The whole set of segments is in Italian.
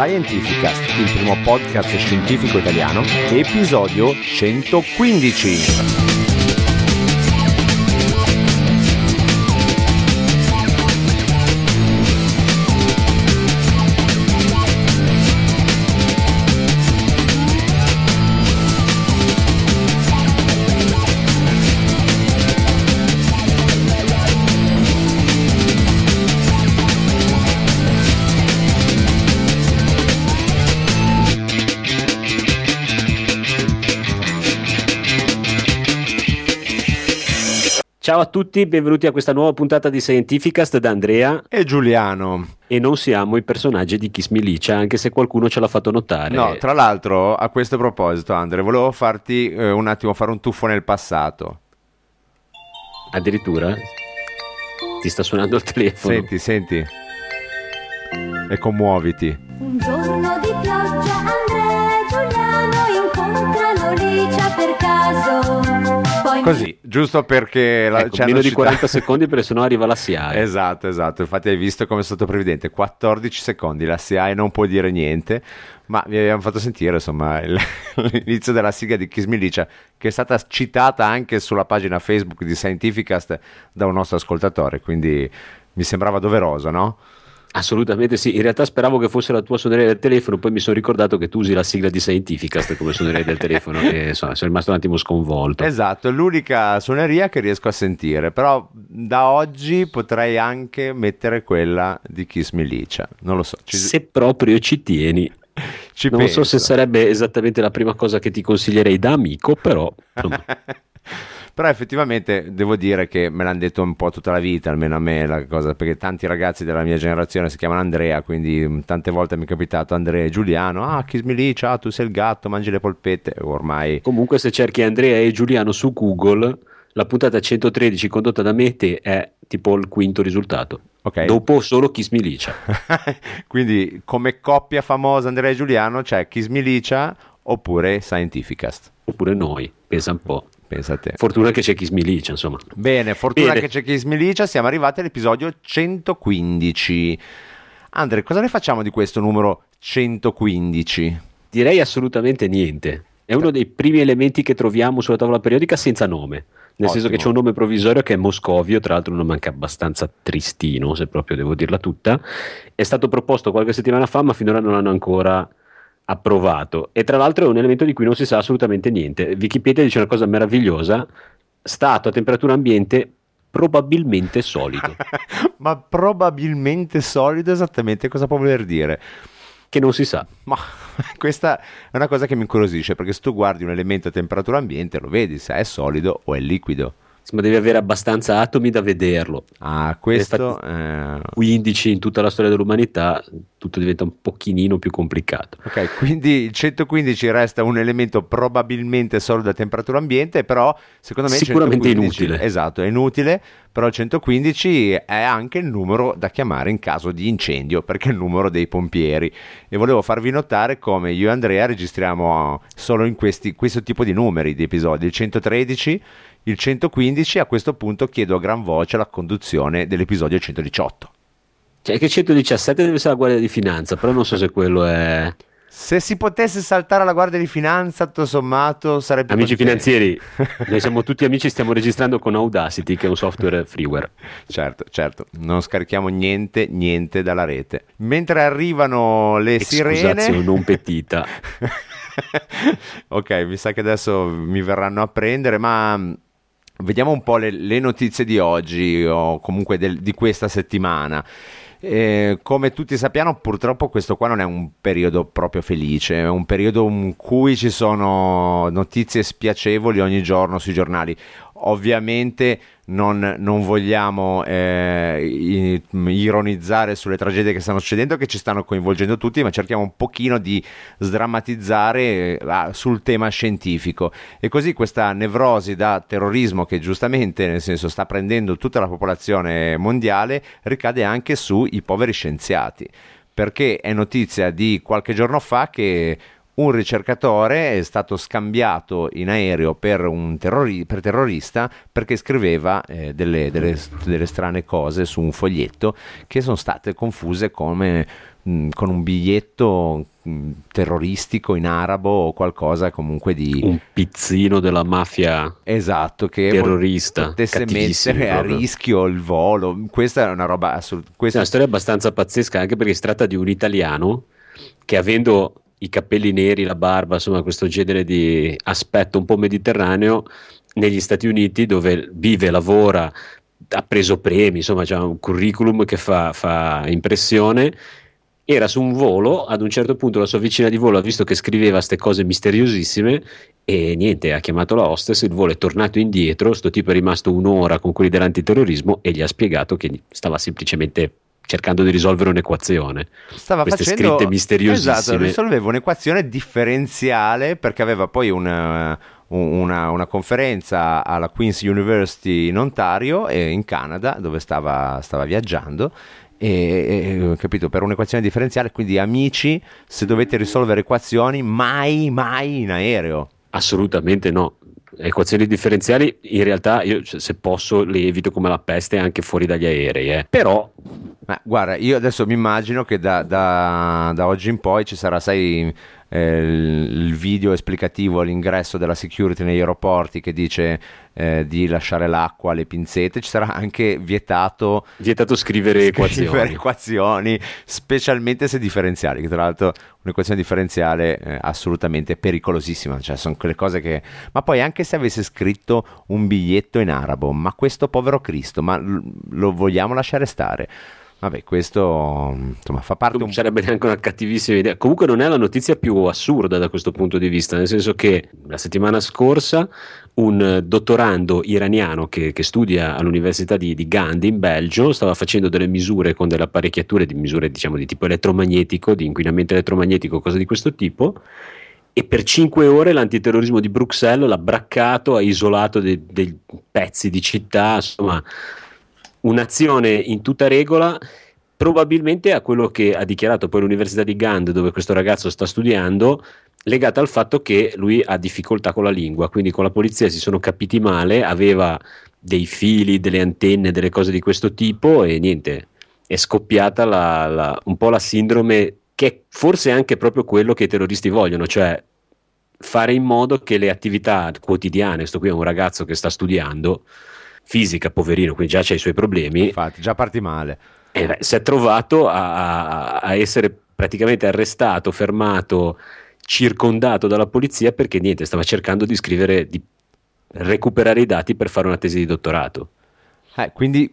Scientificast, il primo podcast scientifico italiano, episodio 115. Ciao a tutti, benvenuti a questa nuova puntata di Scientificast da Andrea e Giuliano. E non siamo i personaggi di Kiss Me Licia, anche se qualcuno ce l'ha fatto notare. No, tra l'altro, a questo proposito, Andrea, volevo farti un attimo fare un tuffo nel passato. Addirittura? Ti sta suonando il telefono. Senti. E commuoviti. Un giorno di pioggia Andrea e Giuliano incontrano Licia per caso. Poi Così, giusto perché meno di 40 secondi perché sennò arriva la SIAE. Esatto, infatti hai visto come è stato previdente, 14 secondi, la SIAE non può dire niente, ma vi abbiamo fatto sentire insomma l'inizio della sigla di Kiss Me Licia, che è stata citata anche sulla pagina Facebook di Scientificast da un nostro ascoltatore, quindi mi sembrava doveroso, no? Assolutamente sì, in realtà speravo che fosse la tua suoneria del telefono, poi mi sono ricordato che tu usi la sigla di Scientificast come suoneria del telefono e insomma, sono rimasto un attimo sconvolto. Esatto, è l'unica suoneria che riesco a sentire, però da oggi potrei anche mettere quella di Kiss Me Licia, non lo so. Se proprio ci tieni. Non penso. So se sarebbe esattamente la prima cosa che ti consiglierei da amico, però insomma. Però effettivamente devo dire che me l'hanno detto un po' tutta la vita, almeno a me la cosa, perché tanti ragazzi della mia generazione si chiamano Andrea, quindi tante volte mi è capitato Andrea e Giuliano, Kiss Me Licia, tu sei il gatto, mangi le polpette, ormai. Comunque se cerchi Andrea e Giuliano su Google, la puntata 113 condotta da me e te è tipo il quinto risultato. Okay. Dopo solo Kiss Me Licia. Quindi come coppia famosa Andrea e Giuliano c'è Kiss Me Licia oppure Scientificast. Oppure noi, pensa un po'. Pensa a te. Fortuna che c'è Kiss Me Licia, insomma. Bene, fortuna che c'è Kiss Me Licia, siamo arrivati all'episodio 115. Andre, cosa ne facciamo di questo numero 115? Direi assolutamente niente. È uno dei primi elementi che troviamo sulla tavola periodica senza nome. Nel senso che c'è un nome provvisorio che è Moscovio, tra l'altro un nome anche abbastanza tristino, se proprio devo dirla tutta. È stato proposto qualche settimana fa, ma finora non l'hanno ancora approvato, e tra l'altro è un elemento di cui non si sa assolutamente niente. Wikipedia dice una cosa meravigliosa: stato a temperatura ambiente probabilmente solido. Ma probabilmente solido esattamente cosa può voler dire? Che non si sa. Ma questa è una cosa che mi incuriosisce, perché se tu guardi un elemento a temperatura ambiente lo vedi se è solido o è liquido. Ma devi avere abbastanza atomi da vederlo. Questo 15 in tutta la storia dell'umanità, tutto diventa un pochino più complicato. Ok, quindi il 115 resta un elemento probabilmente solido a temperatura ambiente, però secondo me sicuramente 115, inutile. Esatto, è inutile, però il 115 è anche il numero da chiamare in caso di incendio, perché è il numero dei pompieri. E volevo farvi notare come io e Andrea registriamo solo in questo tipo di numeri di episodi, il 113, il 115, a questo punto chiedo a gran voce la conduzione dell'episodio 118. Cioè che 117 deve essere la Guardia di Finanza, però non so se quello è... Se si potesse saltare la Guardia di Finanza, tutto sommato sarebbe... Amici finanzieri, noi siamo tutti amici, stiamo registrando con Audacity, che è un software freeware. Certo, non scarichiamo niente dalla rete. Mentre arrivano le sirene... non petita. Ok, mi sa che adesso mi verranno a prendere, ma... Vediamo un po' le notizie di oggi o comunque di questa settimana. Come tutti sappiamo, purtroppo questo qua non è un periodo proprio felice, è un periodo in cui ci sono notizie spiacevoli ogni giorno sui giornali. Ovviamente non vogliamo ironizzare sulle tragedie che stanno succedendo, che ci stanno coinvolgendo tutti, ma cerchiamo un pochino di sdrammatizzare sul tema scientifico. E così questa nevrosi da terrorismo, che giustamente, nel senso, sta prendendo tutta la popolazione mondiale, ricade anche sui poveri scienziati, perché è notizia di qualche giorno fa che un ricercatore è stato scambiato in aereo per terrorista perché scriveva delle strane cose su un foglietto che sono state confuse come con un biglietto terroristico in arabo o qualcosa comunque di un pizzino della mafia, esatto, che terrorista, potesse mettere a rischio il volo. Questa è una roba questa è una storia abbastanza pazzesca, anche perché si tratta di un italiano che, avendo i capelli neri, la barba, insomma questo genere di aspetto un po' mediterraneo, negli Stati Uniti, dove vive, lavora, ha preso premi, insomma c'ha un curriculum che fa impressione. Era su un volo, ad un certo punto la sua vicina di volo ha visto che scriveva queste cose misteriosissime e niente, ha chiamato la hostess, il volo è tornato indietro, sto tipo è rimasto un'ora con quelli dell'antiterrorismo e gli ha spiegato che stava semplicemente cercando di risolvere un'equazione. Stava queste facendo, scritte misteriosissime. esatto, risolveva un'equazione differenziale, perché aveva poi una conferenza alla Queen's University in Ontario e in Canada, dove stava viaggiando, e capito, per un'equazione differenziale. Quindi amici, se dovete risolvere equazioni, mai in aereo. Assolutamente no. Equazioni differenziali in realtà io, se posso, le evito come la peste anche fuori dagli aerei, però guarda, io adesso mi immagino che da oggi in poi ci sarà, sai, il video esplicativo all'ingresso della security negli aeroporti che dice di lasciare l'acqua, le pinzette. Ci sarà anche vietato scrivere equazioni, specialmente se differenziali, che tra l'altro un'equazione differenziale assolutamente pericolosissima, cioè sono quelle cose che... Ma poi anche se avesse scritto un biglietto in arabo, ma questo povero Cristo, ma lo vogliamo lasciare stare? Vabbè, questo insomma fa parte. Non sarebbe neanche una cattivissima idea. Comunque non è la notizia più assurda da questo punto di vista, nel senso che la settimana scorsa un dottorando iraniano che studia all'università di Gand in Belgio stava facendo delle misure con delle apparecchiature di misure, diciamo, di tipo elettromagnetico, di inquinamento elettromagnetico, cose di questo tipo, e per 5 ore l'antiterrorismo di Bruxelles l'ha braccato, ha isolato dei pezzi di città, insomma un'azione in tutta regola, probabilmente a quello che ha dichiarato poi l'università di Gand, dove questo ragazzo sta studiando, legata al fatto che lui ha difficoltà con la lingua, quindi con la polizia si sono capiti male, aveva dei fili, delle antenne, delle cose di questo tipo e niente, è scoppiata un po' la sindrome, che è forse anche proprio quello che i terroristi vogliono, cioè fare in modo che le attività quotidiane, sto qui è un ragazzo che sta studiando fisica, poverino, quindi già c'ha i suoi problemi. Infatti, già parti male. Si è trovato a essere praticamente arrestato, fermato, circondato dalla polizia perché niente, stava cercando di recuperare i dati per fare una tesi di dottorato. Quindi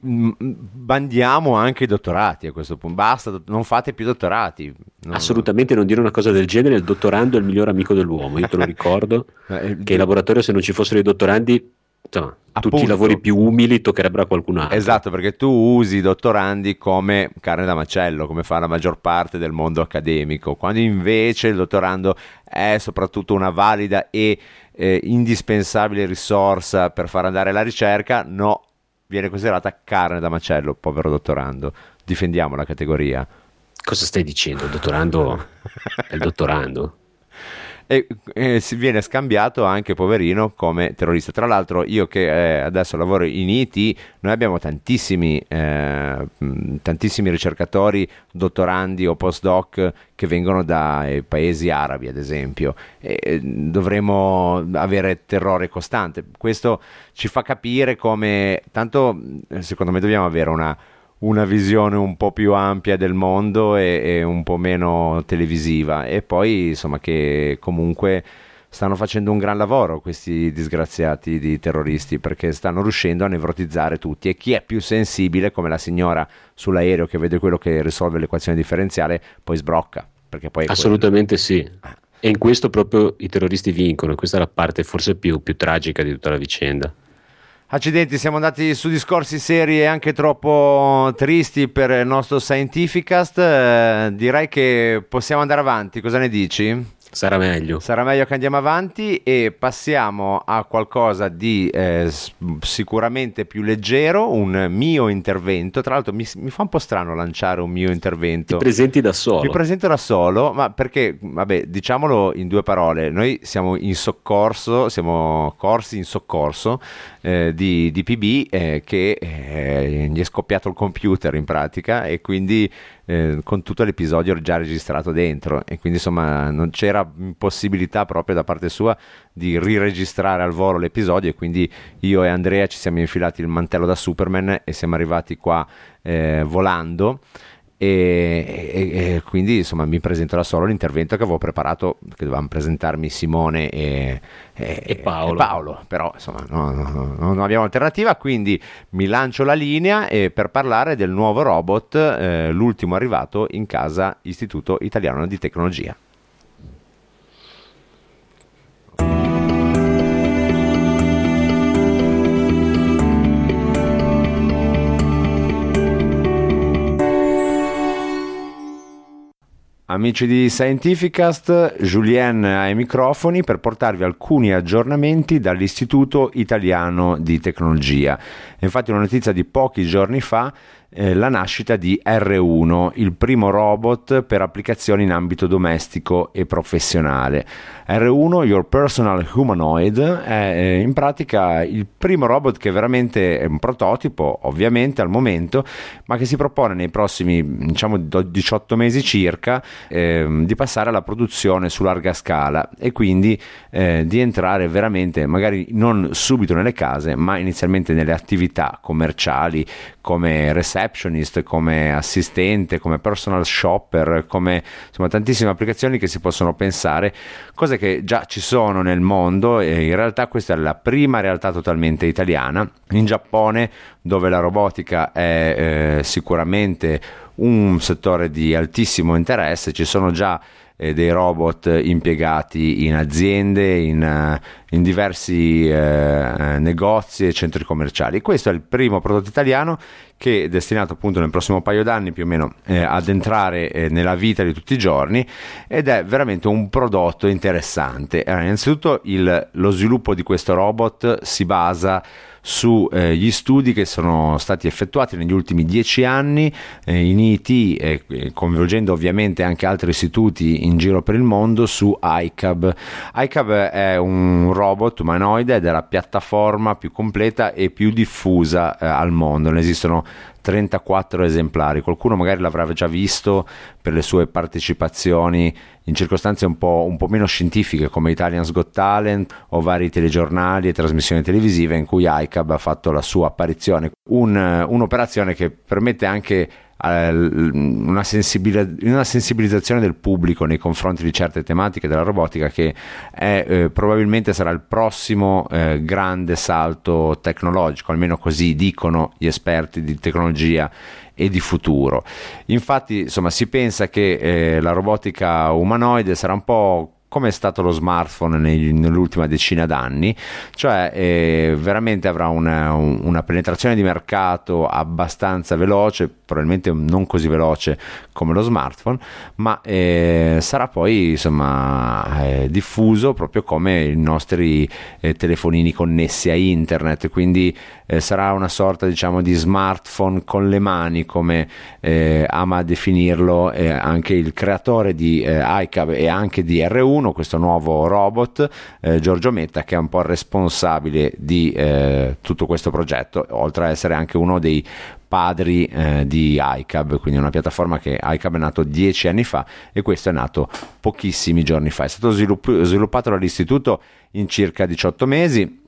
bandiamo anche i dottorati a questo punto, basta, non fate più dottorati. Assolutamente non dire una cosa del genere, il dottorando è il miglior amico dell'uomo, io te lo ricordo, che in laboratorio se non ci fossero i dottorandi, insomma, tutti i lavori più umili toccherebbero a qualcun altro. Esatto, perché tu usi i dottorandi come carne da macello, come fa la maggior parte del mondo accademico, quando invece il dottorando è soprattutto una valida e indispensabile risorsa per far andare la ricerca. No, viene considerata carne da macello, povero dottorando. Difendiamo la categoria. Cosa stai dicendo? Il dottorando è il dottorando. E si viene scambiato anche, poverino, come terrorista. Tra l'altro io che adesso lavoro in IT, noi abbiamo tantissimi ricercatori, dottorandi o postdoc che vengono dai paesi arabi, ad esempio, e dovremmo avere terrore costante. Questo ci fa capire come, tanto secondo me dobbiamo avere una visione un po' più ampia del mondo e un po' meno televisiva, e poi insomma che comunque stanno facendo un gran lavoro questi disgraziati di terroristi, perché stanno riuscendo a nevrotizzare tutti, e chi è più sensibile, come la signora sull'aereo che vede quello che risolve l'equazione differenziale, poi sbrocca, perché poi assolutamente sì. E in questo proprio i terroristi vincono, questa è la parte forse più tragica di tutta la vicenda. Accidenti, siamo andati su discorsi seri e anche troppo tristi per il nostro Scientificast. Direi che possiamo andare avanti, cosa ne dici? Sarà meglio che andiamo avanti e passiamo a qualcosa di sicuramente più leggero, un mio intervento. Tra l'altro mi fa un po' strano lanciare un mio intervento. Ti presenti da solo. Mi presento da solo, ma perché, vabbè, diciamolo in due parole, noi siamo in soccorso, siamo corsi in soccorso di PB che gli è scoppiato il computer in pratica, e quindi con tutto l'episodio già registrato dentro, e quindi insomma non c'era possibilità proprio da parte sua di riregistrare al volo l'episodio, e quindi io e Andrea ci siamo infilati il mantello da Superman e siamo arrivati qua volando. E quindi insomma mi presento da solo l'intervento che avevo preparato, che dovevamo presentarmi Simone e Paolo, però insomma non abbiamo alternativa, quindi mi lancio la linea per parlare del nuovo robot, l'ultimo arrivato in casa Istituto Italiano di Tecnologia. Amici di Scientificast, Julien ai microfoni per portarvi alcuni aggiornamenti dall'Istituto Italiano di Tecnologia. Infatti una notizia di pochi giorni fa, la nascita di R1, il primo robot per applicazioni in ambito domestico e professionale. R1, Your Personal Humanoid, è in pratica il primo robot che veramente è un prototipo, ovviamente al momento, ma che si propone nei prossimi 18 mesi circa di passare alla produzione su larga scala, e quindi di entrare veramente, magari non subito nelle case, ma inizialmente nelle attività commerciali, come receptionist, come assistente, come personal shopper, come insomma tantissime applicazioni che si possono pensare, cose che già ci sono nel mondo, e in realtà questa è la prima realtà totalmente italiana. In Giappone, dove la robotica è sicuramente un settore di altissimo interesse, ci sono già dei robot impiegati in aziende, in diversi negozi e centri commerciali. Questo è il primo prodotto italiano che è destinato appunto nel prossimo paio d'anni più o meno ad entrare nella vita di tutti i giorni, ed è veramente un prodotto interessante. Innanzitutto lo sviluppo di questo robot si basa su gli studi che sono stati effettuati negli ultimi 10 anni in IT, coinvolgendo ovviamente anche altri istituti in giro per il mondo, su iCub. iCub è un robot umanoide ed è la piattaforma più completa e più diffusa al mondo. Ne esistono 34 esemplari, qualcuno magari l'avrà già visto per le sue partecipazioni in circostanze un po' meno scientifiche, come Italian's Got Talent o vari telegiornali e trasmissioni televisive in cui iCub ha fatto la sua apparizione. Un'operazione che permette anche una sensibilizzazione del pubblico nei confronti di certe tematiche della robotica, che probabilmente sarà il prossimo grande salto tecnologico, almeno così dicono gli esperti di tecnologia e di futuro. Infatti insomma si pensa che la robotica umanoide sarà un po' come è stato lo smartphone nell'ultima decina d'anni, cioè veramente avrà una penetrazione di mercato abbastanza veloce, probabilmente non così veloce come lo smartphone, ma sarà poi insomma diffuso proprio come i nostri telefonini connessi a internet, quindi sarà una sorta di smartphone con le mani, come ama definirlo anche il creatore di iCub e anche di R1, questo nuovo robot, Giorgio Metta, che è un po' il responsabile di tutto questo progetto, oltre a essere anche uno dei padri di iCub, quindi una piattaforma che iCub è nato 10 anni fa e questo è nato pochissimi giorni fa. È stato sviluppato dall'istituto in circa 18 mesi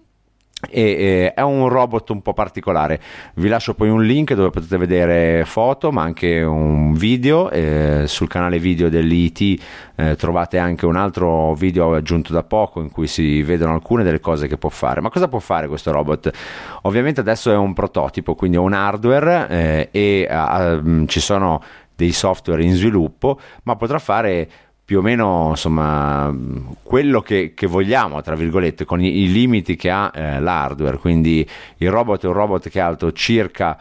e è un robot un po' particolare. Vi lascio poi un link dove potete vedere foto ma anche un video, sul canale video dell'IT trovate anche un altro video aggiunto da poco in cui si vedono alcune delle cose che può fare. Ma cosa può fare questo robot? Ovviamente adesso è un prototipo, quindi è un hardware ci sono dei software in sviluppo, ma potrà fare più o meno insomma quello che vogliamo, tra virgolette, con i limiti che ha l'hardware. Quindi il robot è un robot che è alto circa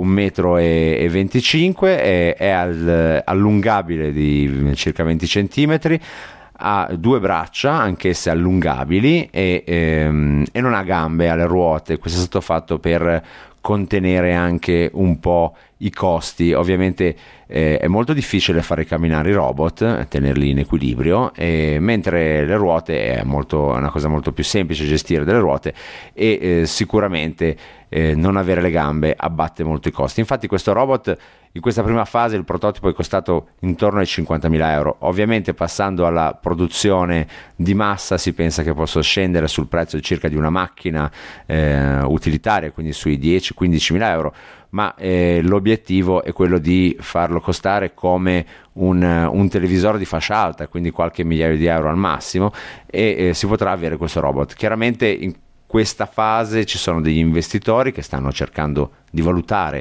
1,25 m, è allungabile di circa 20 cm, ha 2 braccia, anch'esse allungabili, e non ha gambe, ha le ruote. Questo è stato fatto per contenere anche un po' i costi. Ovviamente è molto difficile fare camminare i robot, tenerli in equilibrio, mentre le ruote è una cosa molto più semplice gestire delle ruote, e sicuramente non avere le gambe abbatte molto i costi. Infatti questo robot, in questa prima fase il prototipo è costato intorno ai 50.000 euro. Ovviamente passando alla produzione di massa si pensa che possa scendere sul prezzo circa di una macchina utilitaria, quindi sui 10-15.000 euro, ma l'obiettivo è quello di farlo costare come un televisore di fascia alta, quindi qualche migliaio di euro al massimo, e si potrà avere questo robot. Chiaramente in questa fase ci sono degli investitori che stanno cercando di valutare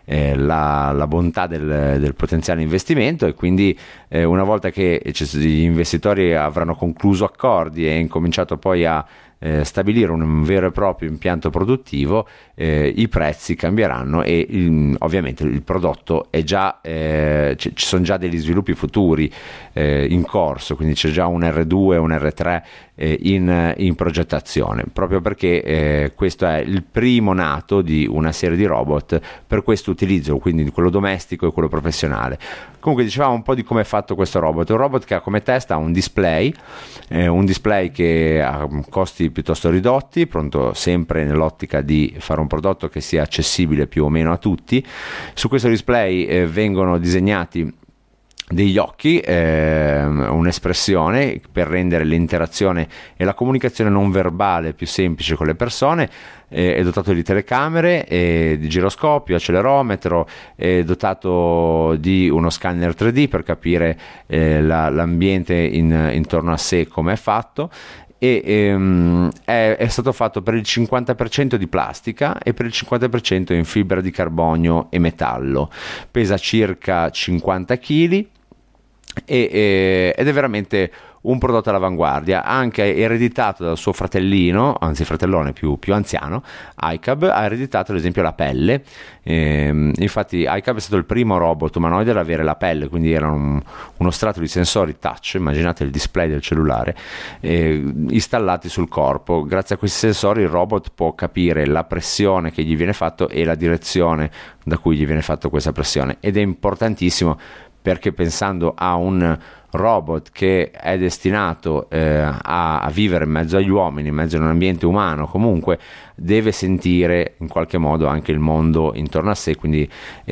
la bontà del potenziale investimento, e quindi una volta che gli investitori avranno concluso accordi e incominciato poi a stabilire un vero e proprio impianto produttivo, i prezzi cambieranno, e ovviamente il prodotto è già ci sono già degli sviluppi futuri in corso, quindi c'è già un R2 e un R3 in progettazione, proprio perché questo è il primo nato di una serie di robot per questo utilizzo, quindi quello domestico e quello professionale. Comunque dicevamo un po' di come è fatto questo robot. Un robot che ha come testa un display che ha costi piuttosto ridotti, pronto sempre nell'ottica di fare un prodotto che sia accessibile più o meno a tutti. Su questo display vengono disegnati degli occhi, un'espressione per rendere l'interazione e la comunicazione non verbale più semplice con le persone. È dotato di telecamere, di giroscopio, accelerometro, è dotato di uno scanner 3D per capire l'ambiente intorno a sé come è fatto, e è stato fatto per il 50% di plastica e per il 50% in fibra di carbonio e metallo. Pesa circa 50 kg ed è veramente un prodotto all'avanguardia, anche ereditato dal suo fratellino, anzi fratellone più anziano. iCab ha ereditato ad esempio la pelle, infatti iCab è stato il primo robot umanoide ad avere la pelle, quindi era uno strato di sensori touch, immaginate il display del cellulare, installati sul corpo. Grazie a questi sensori il robot può capire la pressione che gli viene fatto e la direzione da cui gli viene fatto questa pressione, ed è importantissimo perché, pensando a un robot che è destinato a vivere in mezzo agli uomini, in mezzo a un ambiente umano, comunque deve sentire in qualche modo anche il mondo intorno a sé, quindi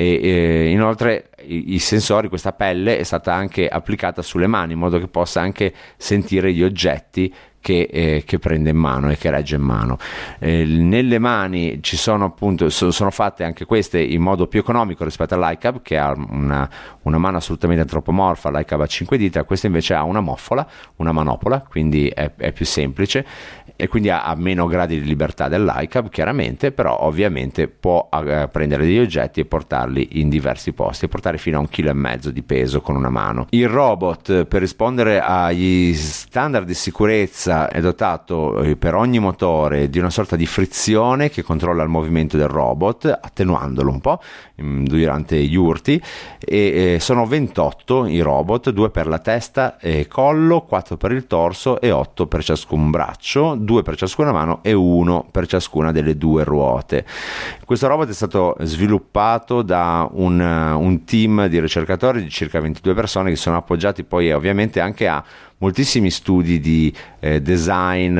inoltre i sensori, questa pelle è stata anche applicata sulle mani in modo che possa anche sentire gli oggetti che prende in mano e che regge in mano. Nelle mani ci sono appunto, sono fatte anche queste in modo più economico rispetto all'iCab, che ha una mano assolutamente antropomorfa. L'iCab ha 5 dita, questa invece ha una manopola, quindi è più semplice, e quindi ha meno gradi di libertà dell'iCab chiaramente, però ovviamente può prendere degli oggetti e portarli in diversi posti, e portare fino a 1,5 kg di peso con una mano. Il robot, per rispondere agli standard di sicurezza, è dotato per ogni motore di una sorta di frizione che controlla il movimento del robot, attenuandolo un po' durante gli urti, e sono 28 i robot, 2 per la testa e collo, 4 per il torso e 8 per ciascun braccio, 2 per ciascuna mano e 1 per ciascuna delle 2 ruote. Questo robot è stato sviluppato da un team di ricercatori di circa 22 persone, che sono appoggiati poi ovviamente anche a moltissimi studi di design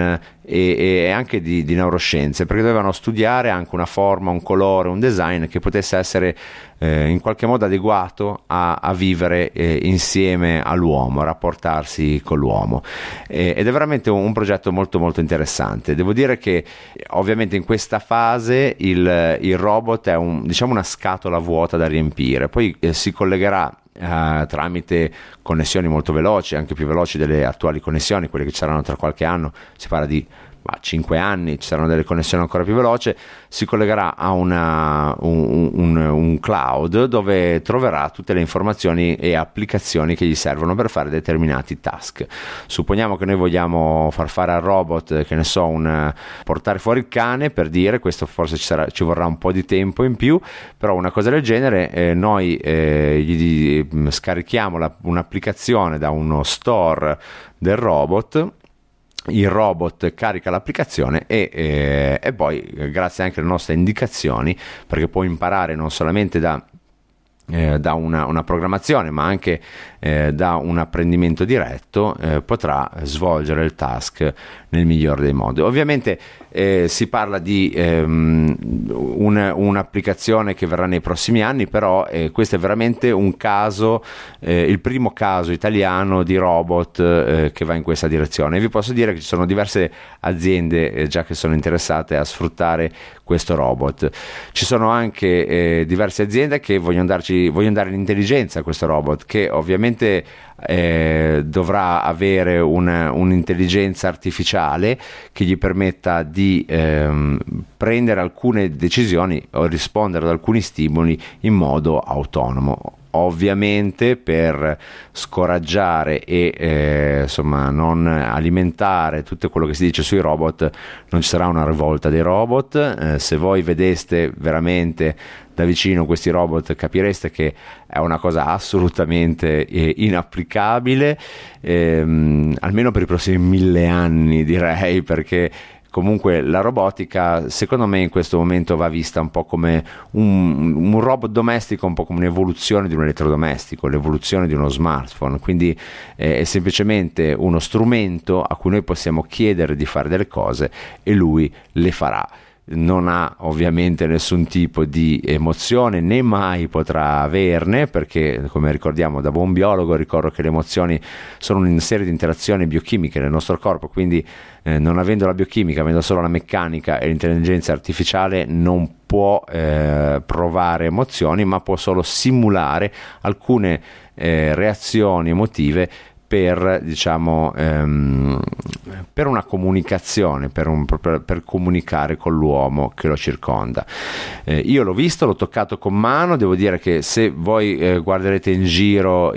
e anche di neuroscienze, perché dovevano studiare anche una forma, un colore, un design che potesse essere in qualche modo adeguato a vivere insieme all'uomo, a rapportarsi con l'uomo, ed è veramente un progetto molto molto interessante. Devo dire che ovviamente in questa fase il robot è una scatola vuota da riempire, poi si collegherà tramite connessioni molto veloci, anche più veloci delle attuali connessioni, quelle che ci saranno tra qualche anno. Si parla di 5 anni, ci saranno delle connessioni ancora più veloci. Si collegherà a un cloud dove troverà tutte le informazioni e applicazioni che gli servono per fare determinati task. Supponiamo che noi vogliamo far fare al robot, che ne so, portare fuori il cane, per dire, questo forse ci vorrà un po' di tempo in più, però una cosa del genere noi gli scarichiamo un'applicazione da uno store del robot. Il robot carica l'applicazione e poi, grazie anche alle nostre indicazioni, perché può imparare non solamente da da una programmazione, ma anche da un apprendimento diretto, potrà svolgere il task nel migliore dei modi. Ovviamente si parla di un'applicazione che verrà nei prossimi anni, però questo è veramente un caso, il primo caso italiano di robot che va in questa direzione. E vi posso dire che ci sono diverse aziende già che sono interessate a sfruttare questo robot. Ci sono anche diverse aziende che vogliono dare l'intelligenza a questo robot, che ovviamente dovrà avere un'intelligenza artificiale che gli permetta di prendere alcune decisioni o rispondere ad alcuni stimoli in modo autonomo. Ovviamente per scoraggiare e insomma non alimentare tutto quello che si dice sui robot, non ci sarà una rivolta dei robot. Se voi vedeste veramente da vicino questi robot, capireste che è una cosa assolutamente inapplicabile, almeno per i prossimi 1000 anni, direi, perché comunque la robotica secondo me in questo momento va vista un po' come un robot domestico, un po' come un'evoluzione di un elettrodomestico, l'evoluzione di uno smartphone, quindi è semplicemente uno strumento a cui noi possiamo chiedere di fare delle cose e lui le farà. Non ha ovviamente nessun tipo di emozione, né mai potrà averne, perché come ricordiamo da buon biologo ricordo che le emozioni sono una serie di interazioni biochimiche nel nostro corpo, quindi non avendo la biochimica, avendo solo la meccanica e l'intelligenza artificiale, non può provare emozioni, ma può solo simulare alcune reazioni emotive per, diciamo, per una comunicazione, per comunicare con l'uomo che lo circonda. Io l'ho visto, l'ho toccato con mano. Devo dire che se voi guarderete in giro,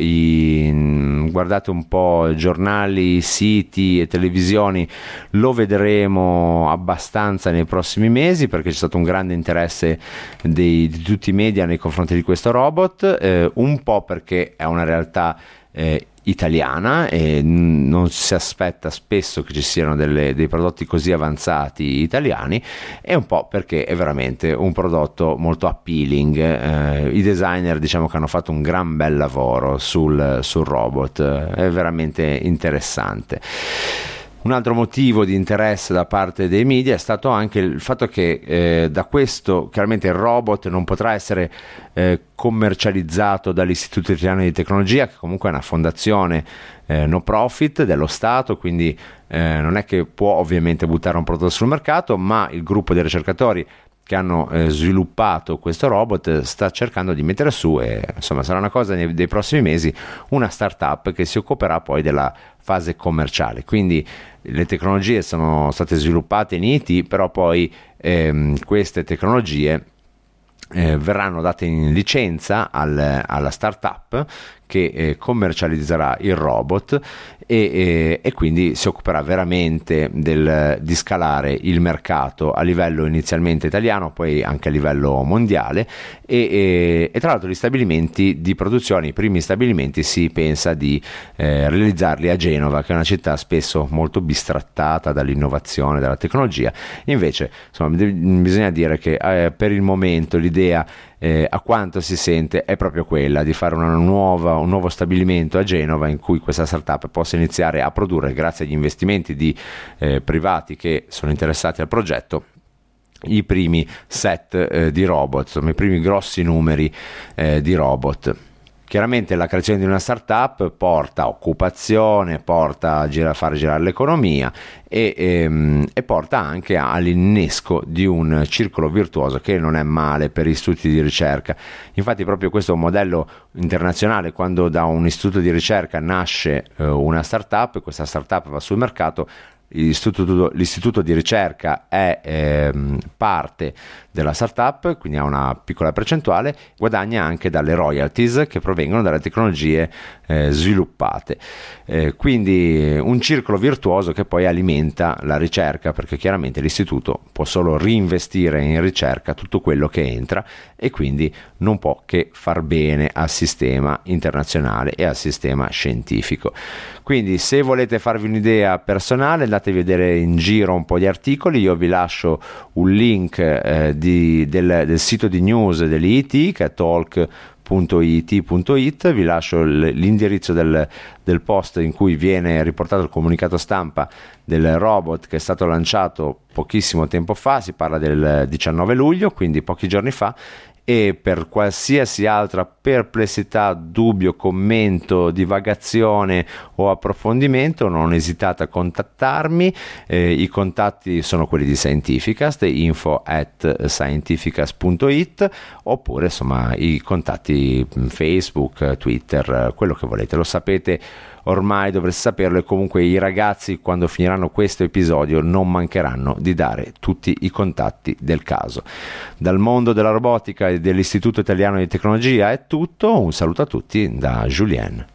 guardate un po' giornali, siti e televisioni, lo vedremo abbastanza nei prossimi mesi, perché c'è stato un grande interesse di tutti i media nei confronti di questo robot, un po' perché è una realtà italiana e non si aspetta spesso che ci siano dei prodotti così avanzati italiani, e un po' perché è veramente un prodotto molto appealing. I designer, diciamo, che hanno fatto un gran bel lavoro sul robot, è veramente interessante. Un altro motivo di interesse da parte dei media è stato anche il fatto che da questo, chiaramente, il robot non potrà essere commercializzato dall'Istituto Italiano di Tecnologia, che comunque è una fondazione no profit dello Stato, quindi non è che può ovviamente buttare un prodotto sul mercato, ma il gruppo di ricercatori che hanno sviluppato questo robot sta cercando di mettere su, e insomma sarà una cosa dei prossimi mesi, una startup che si occuperà poi della fase commerciale. Quindi le tecnologie sono state sviluppate in IT, però poi queste tecnologie verranno date in licenza alla startup che commercializzerà il robot e quindi si occuperà veramente di scalare il mercato a livello inizialmente italiano, poi anche a livello mondiale, e tra l'altro gli stabilimenti di produzione, i primi stabilimenti, si pensa di realizzarli a Genova, che è una città spesso molto bistrattata dall'innovazione, dalla tecnologia. Invece insomma bisogna dire che per il momento l'idea, a quanto si sente, è proprio quella di fare un nuovo stabilimento a Genova in cui questa startup possa iniziare a produrre, grazie agli investimenti di privati che sono interessati al progetto, i primi set di robot, insomma i primi grossi numeri di robot. Chiaramente la creazione di una startup porta occupazione, porta a fare girare l'economia e porta anche all'innesco di un circolo virtuoso che non è male per istituti di ricerca. Infatti proprio questo è un modello internazionale: quando da un istituto di nasce una startup, questa startup va sul mercato, l'istituto di ricerca è parte della startup, quindi ha una piccola percentuale, guadagna anche dalle royalties che provengono dalle tecnologie sviluppate, quindi un circolo virtuoso che poi alimenta la ricerca, perché chiaramente l'istituto può solo reinvestire in ricerca tutto quello che entra e quindi non può che far bene al sistema internazionale e al sistema scientifico. Quindi se volete farvi un'idea personale, andatevi a vedere in giro un po' di articoli. Io vi lascio un link del sito di news dell'IIT, che è talk.it, www.it.it. Vi lascio l'indirizzo del post in cui viene riportato il comunicato stampa del robot che è stato lanciato pochissimo tempo fa, si parla del 19 luglio, quindi pochi giorni fa. E per qualsiasi altra perplessità, dubbio, commento, divagazione o approfondimento non esitate a contattarmi. I contatti sono quelli di Scientificast, info@scientificast.it, oppure insomma i contatti Facebook, Twitter, quello che volete, lo sapete ormai, dovreste saperlo. E comunque i ragazzi, quando finiranno questo episodio, non mancheranno di dare tutti i contatti del caso. Dal mondo della robotica e dell'Istituto Italiano di Tecnologia è tutto. Un saluto a tutti da Julien.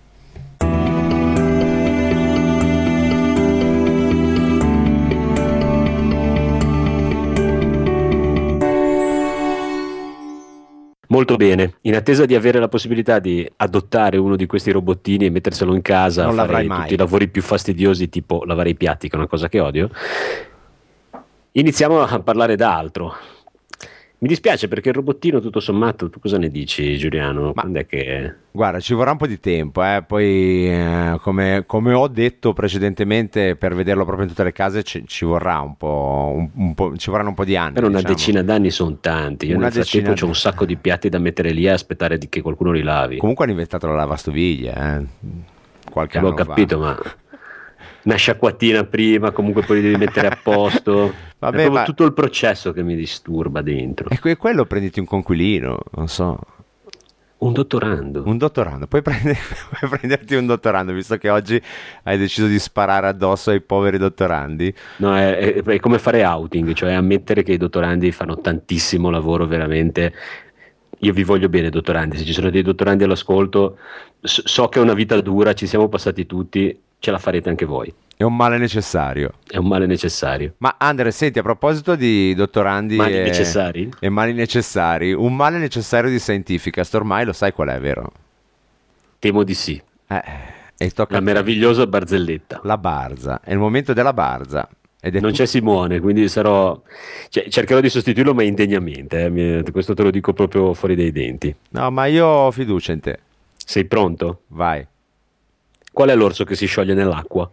Molto bene, in attesa di avere la possibilità di adottare uno di questi robottini e metterselo in casa, non fare mai tutti i lavori più fastidiosi, tipo lavare i piatti, che è una cosa che odio, iniziamo a parlare d'altro. Mi dispiace perché il robottino, tutto sommato, tu cosa ne dici, Giuliano? Quando è che... Guarda, ci vorrà un po' di tempo, poi come ho detto precedentemente, per vederlo proprio in tutte le case ci vorrà un po', ci vorranno un po' di anni. Per una decina d'anni sono tanti. Io nel frattempo c'ho un sacco di piatti da mettere lì a aspettare che qualcuno li lavi. Comunque hanno inventato la lavastoviglie, qualche anno fa. L'ho capito, ma una sciacquatina prima, comunque poi li devi mettere a posto. Vabbè, è proprio tutto il processo che mi disturba dentro. E quello prenditi un conquilino, non so. Un dottorando, puoi prenderti un dottorando, visto che oggi hai deciso di sparare addosso ai poveri dottorandi. No, è come fare outing, cioè ammettere che i dottorandi fanno tantissimo lavoro, veramente. Io vi voglio bene, dottorandi, se ci sono dei dottorandi all'ascolto, so che è una vita dura, ci siamo passati tutti, ce la farete anche voi. È un male necessario. Ma Andre, senti, a proposito di dottorandi necessari? E mali necessari, un male necessario di Scientificast, ormai lo sai qual è, vero? Temo di sì. E tocca la meravigliosa barzelletta. La barza, è il momento della barza. Non c'è Simone, quindi cercherò di sostituirlo, ma indegnamente. Questo te lo dico proprio fuori dai denti. No, ma io ho fiducia in te. Sei pronto? Vai. Qual è l'orso che si scioglie nell'acqua?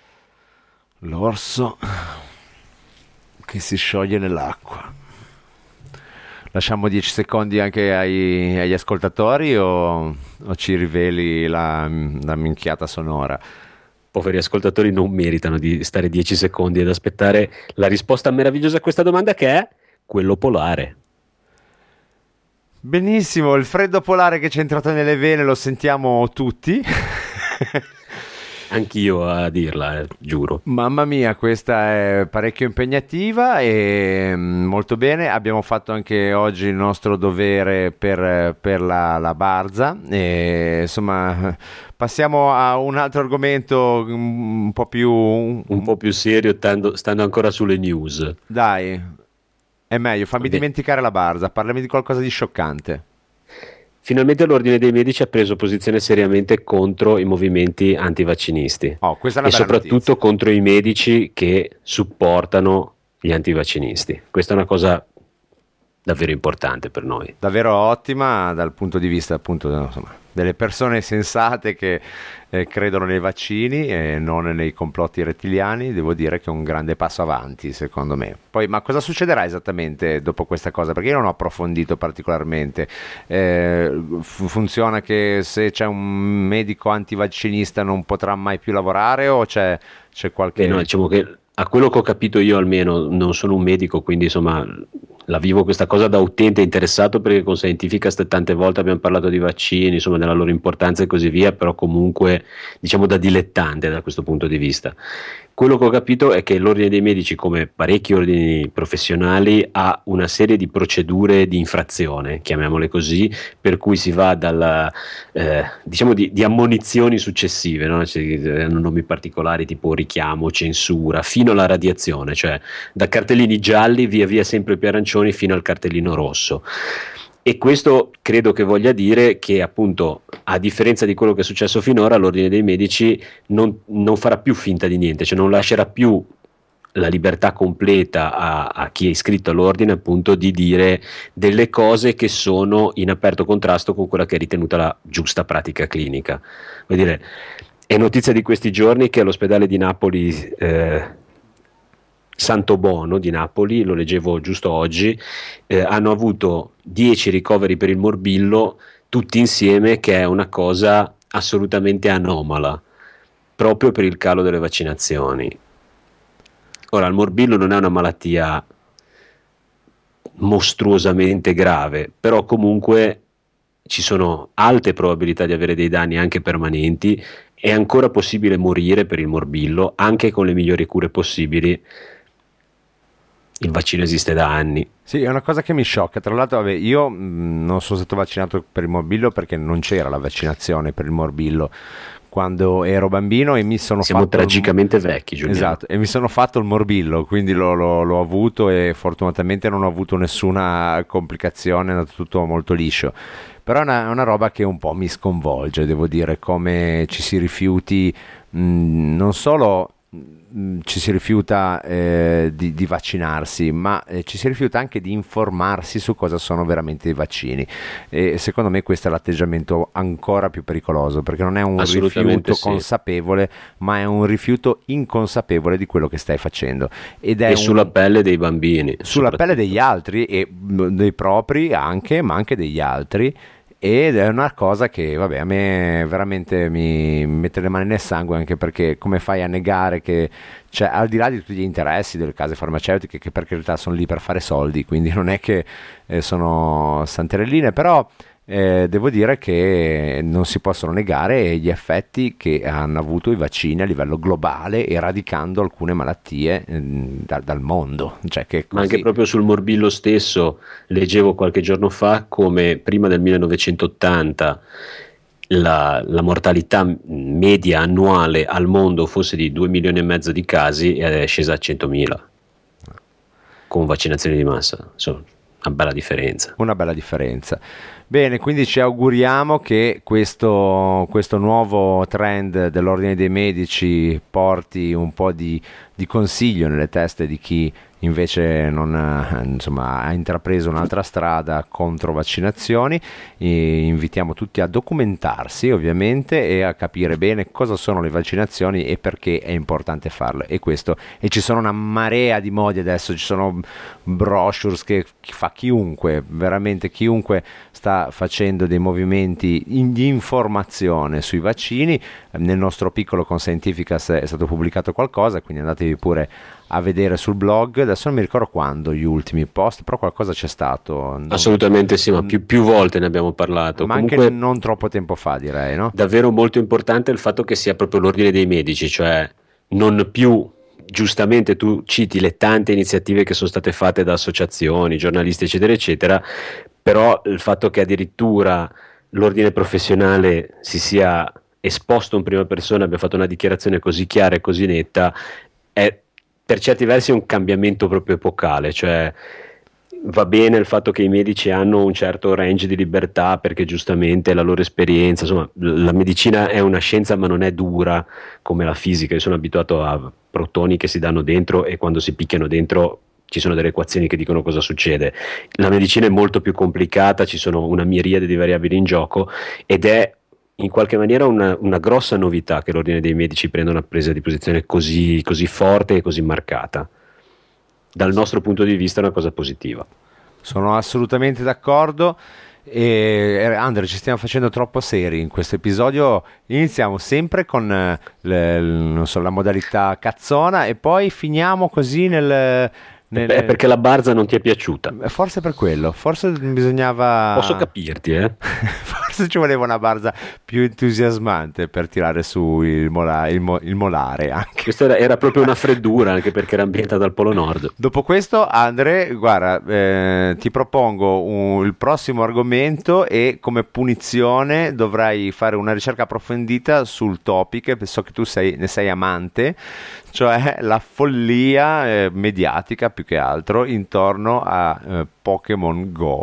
L'orso che si scioglie nell'acqua. Lasciamo 10 secondi anche agli ascoltatori o ci riveli la minchiata sonora? Poveri ascoltatori non meritano di stare 10 secondi ad aspettare la risposta meravigliosa a questa domanda, che è quello polare. Benissimo, il freddo polare che ci è entrato nelle vene lo sentiamo tutti. Anch'io a dirla, giuro. Mamma mia, questa è parecchio impegnativa e molto bene. Abbiamo fatto anche oggi il nostro dovere per la barza. E, insomma, passiamo a un altro argomento un po' più serio, stando ancora sulle news. Dai, è meglio, fammi dimenticare la barza, parlami di qualcosa di scioccante. Finalmente l'Ordine dei Medici ha preso posizione seriamente contro i movimenti antivaccinisti questa è una e bella soprattutto notizia. Contro i medici che supportano gli antivaccinisti. Questa è una cosa davvero importante per noi. Davvero ottima dal punto di vista appunto delle persone sensate che credono nei vaccini e non nei complotti rettiliani. Devo dire che è un grande passo avanti, secondo me. Poi, ma cosa succederà esattamente dopo questa cosa? Perché io non ho approfondito particolarmente. Funziona che se c'è un medico antivaccinista non potrà mai più lavorare o c'è qualche... No, diciamo che a quello che ho capito io, almeno non sono un medico, quindi insomma la vivo questa cosa da utente interessato, perché con Scientificast tante volte abbiamo parlato di vaccini, insomma della loro importanza e così via, però comunque diciamo da dilettante da questo punto di vista. Quello che ho capito è che l'Ordine dei Medici, come parecchi ordini professionali, ha una serie di procedure di infrazione, chiamiamole così, per cui si va dalla diciamo di ammonizioni successive, no? Hanno nomi particolari tipo richiamo, censura, fino alla radiazione, cioè da cartellini gialli via via sempre più arancioni fino al cartellino rosso. E questo credo che voglia dire che, appunto, a differenza di quello che è successo finora, l'Ordine dei Medici non farà più finta di niente, cioè non lascerà più la libertà completa a chi è iscritto all'ordine, appunto, di dire delle cose che sono in aperto contrasto con quella che è ritenuta la giusta pratica clinica. Vuol dire, è notizia di questi giorni che all'ospedale di Napoli, Santo Bono di Napoli, lo leggevo giusto oggi, hanno avuto 10 ricoveri per il morbillo tutti insieme, che è una cosa assolutamente anomala, proprio per il calo delle vaccinazioni. Ora, il morbillo non è una malattia mostruosamente grave, però comunque ci sono alte probabilità di avere dei danni anche permanenti. È ancora possibile morire per il morbillo, anche con le migliori cure possibili. Il vaccino esiste da anni. Sì, è una cosa che mi sciocca. Tra l'altro, vabbè, io non sono stato vaccinato per il morbillo perché non c'era la vaccinazione per il morbillo quando ero bambino e mi sono Siamo fatto tragicamente vecchi, Giuliano. Esatto, e mi sono fatto il morbillo, quindi l'ho avuto e fortunatamente non ho avuto nessuna complicazione, è andato tutto molto liscio. Però è una roba che un po' mi sconvolge, devo dire, come ci si rifiuti, non solo ci si rifiuta di vaccinarsi, ma ci si rifiuta anche di informarsi su cosa sono veramente i vaccini, e secondo me questo è l'atteggiamento ancora più pericoloso, perché non è un rifiuto consapevole, ma è un rifiuto inconsapevole di quello che stai facendo, ed è sulla pelle dei bambini, sulla pelle degli altri e dei propri anche, ma anche degli altri. Ed è una cosa che, vabbè, a me veramente mi mette le mani nel sangue, anche perché come fai a negare che, cioè, al di là di tutti gli interessi delle case farmaceutiche, che per carità sono lì per fare soldi, quindi non è che sono santerelline, però devo dire che non si possono negare gli effetti che hanno avuto i vaccini a livello globale, eradicando alcune malattie dal mondo. Cioè che così... Ma anche proprio sul morbillo stesso, leggevo qualche giorno fa come prima del 1980 la mortalità media annuale al mondo fosse di 2 milioni e mezzo di casi, ed è scesa a 100.000 con vaccinazioni di massa. Insomma, una bella differenza. Una bella differenza. Bene, quindi ci auguriamo che questo nuovo trend dell'Ordine dei Medici porti un po' di consiglio nelle teste di chi invece non ha intrapreso un'altra strada contro vaccinazioni. E invitiamo tutti a documentarsi, ovviamente, e a capire bene cosa sono le vaccinazioni e perché è importante farle. E ci sono una marea di modi adesso, ci sono brochures che fa chiunque, veramente chiunque sta facendo dei movimenti di informazione sui vaccini. Nel nostro piccolo Conscientificast è stato pubblicato qualcosa, quindi andatevi pure a vedere sul blog. Adesso non mi ricordo quando gli ultimi post, però qualcosa c'è stato. Assolutamente sì, ma più volte ne abbiamo parlato. Ma comunque, anche non troppo tempo fa, direi, no? Davvero molto importante il fatto che sia proprio l'Ordine dei Medici, cioè non più, giustamente tu citi le tante iniziative che sono state fatte da associazioni, giornalisti, eccetera, eccetera, però il fatto che addirittura l'ordine professionale si sia esposto in prima persona, abbia fatto una dichiarazione così chiara e così netta, è per certi versi un cambiamento proprio epocale. Cioè, va bene il fatto che i medici hanno un certo range di libertà perché giustamente la loro esperienza, insomma, la medicina è una scienza ma non è dura come la fisica. Io sono abituato a protoni che si danno dentro e quando si picchiano dentro ci sono delle equazioni che dicono cosa succede. La medicina è molto più complicata, ci sono una miriade di variabili in gioco, ed è in qualche maniera una grossa novità che l'Ordine dei Medici prenda una presa di posizione così forte e così marcata. Dal nostro punto di vista è una cosa positiva. Sono assolutamente d'accordo. E Andre, ci stiamo facendo troppo seri in questo episodio. Iniziamo sempre con non so, la modalità cazzona e poi finiamo così perché la barza non ti è piaciuta. Forse per quello, forse bisognava... Posso capirti, Forse ci voleva una barza più entusiasmante per tirare su il molare anche. Questa era proprio una freddura, anche perché era ambientata al Polo Nord. Dopo questo, Andre, guarda, ti propongo il prossimo argomento e come punizione dovrai fare una ricerca approfondita sul topic, so che tu ne sei amante, cioè la follia mediatica più che altro intorno a Pokémon Go.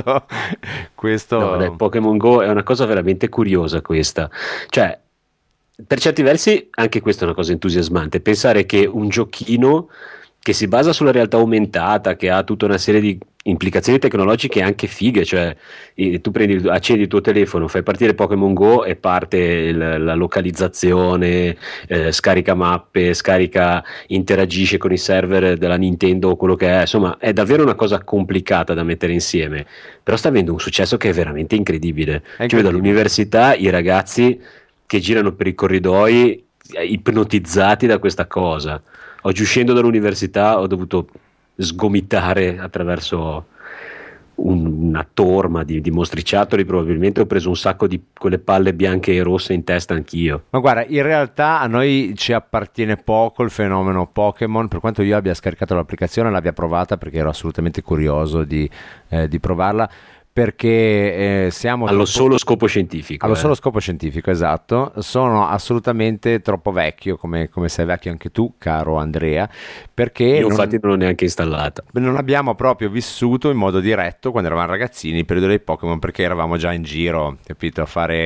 questo... No, Pokémon Go è una cosa veramente curiosa questa. Cioè, Per certi versi anche questa è una cosa entusiasmante, pensare che un giochino che si basa sulla realtà aumentata, che ha tutta una serie di implicazioni tecnologiche anche fighe, cioè tu accendi il tuo telefono, fai partire Pokémon Go e parte la localizzazione, scarica mappe, interagisce con i server della Nintendo o quello che è, insomma è davvero una cosa complicata da mettere insieme, però sta avendo un successo che è veramente incredibile. Cioè, vedo all'università i ragazzi che girano per i corridoi ipnotizzati da questa cosa. Oggi uscendo dall'università ho dovuto sgomitare attraverso una torma di mostriciattoli, probabilmente ho preso un sacco di quelle palle bianche e rosse in testa anch'io. Ma guarda, in realtà a noi ci appartiene poco il fenomeno Pokémon, per quanto io abbia scaricato l'applicazione, l'abbia provata perché ero assolutamente curioso di provarla, perché siamo allo solo scopo scientifico. Allo solo scopo scientifico, esatto. Sono assolutamente troppo vecchio, come sei vecchio anche tu, caro Andrea, perché io infatti non l'ho neanche installata. Non abbiamo proprio vissuto in modo diretto quando eravamo ragazzini il periodo dei Pokémon, perché eravamo già in giro, capito,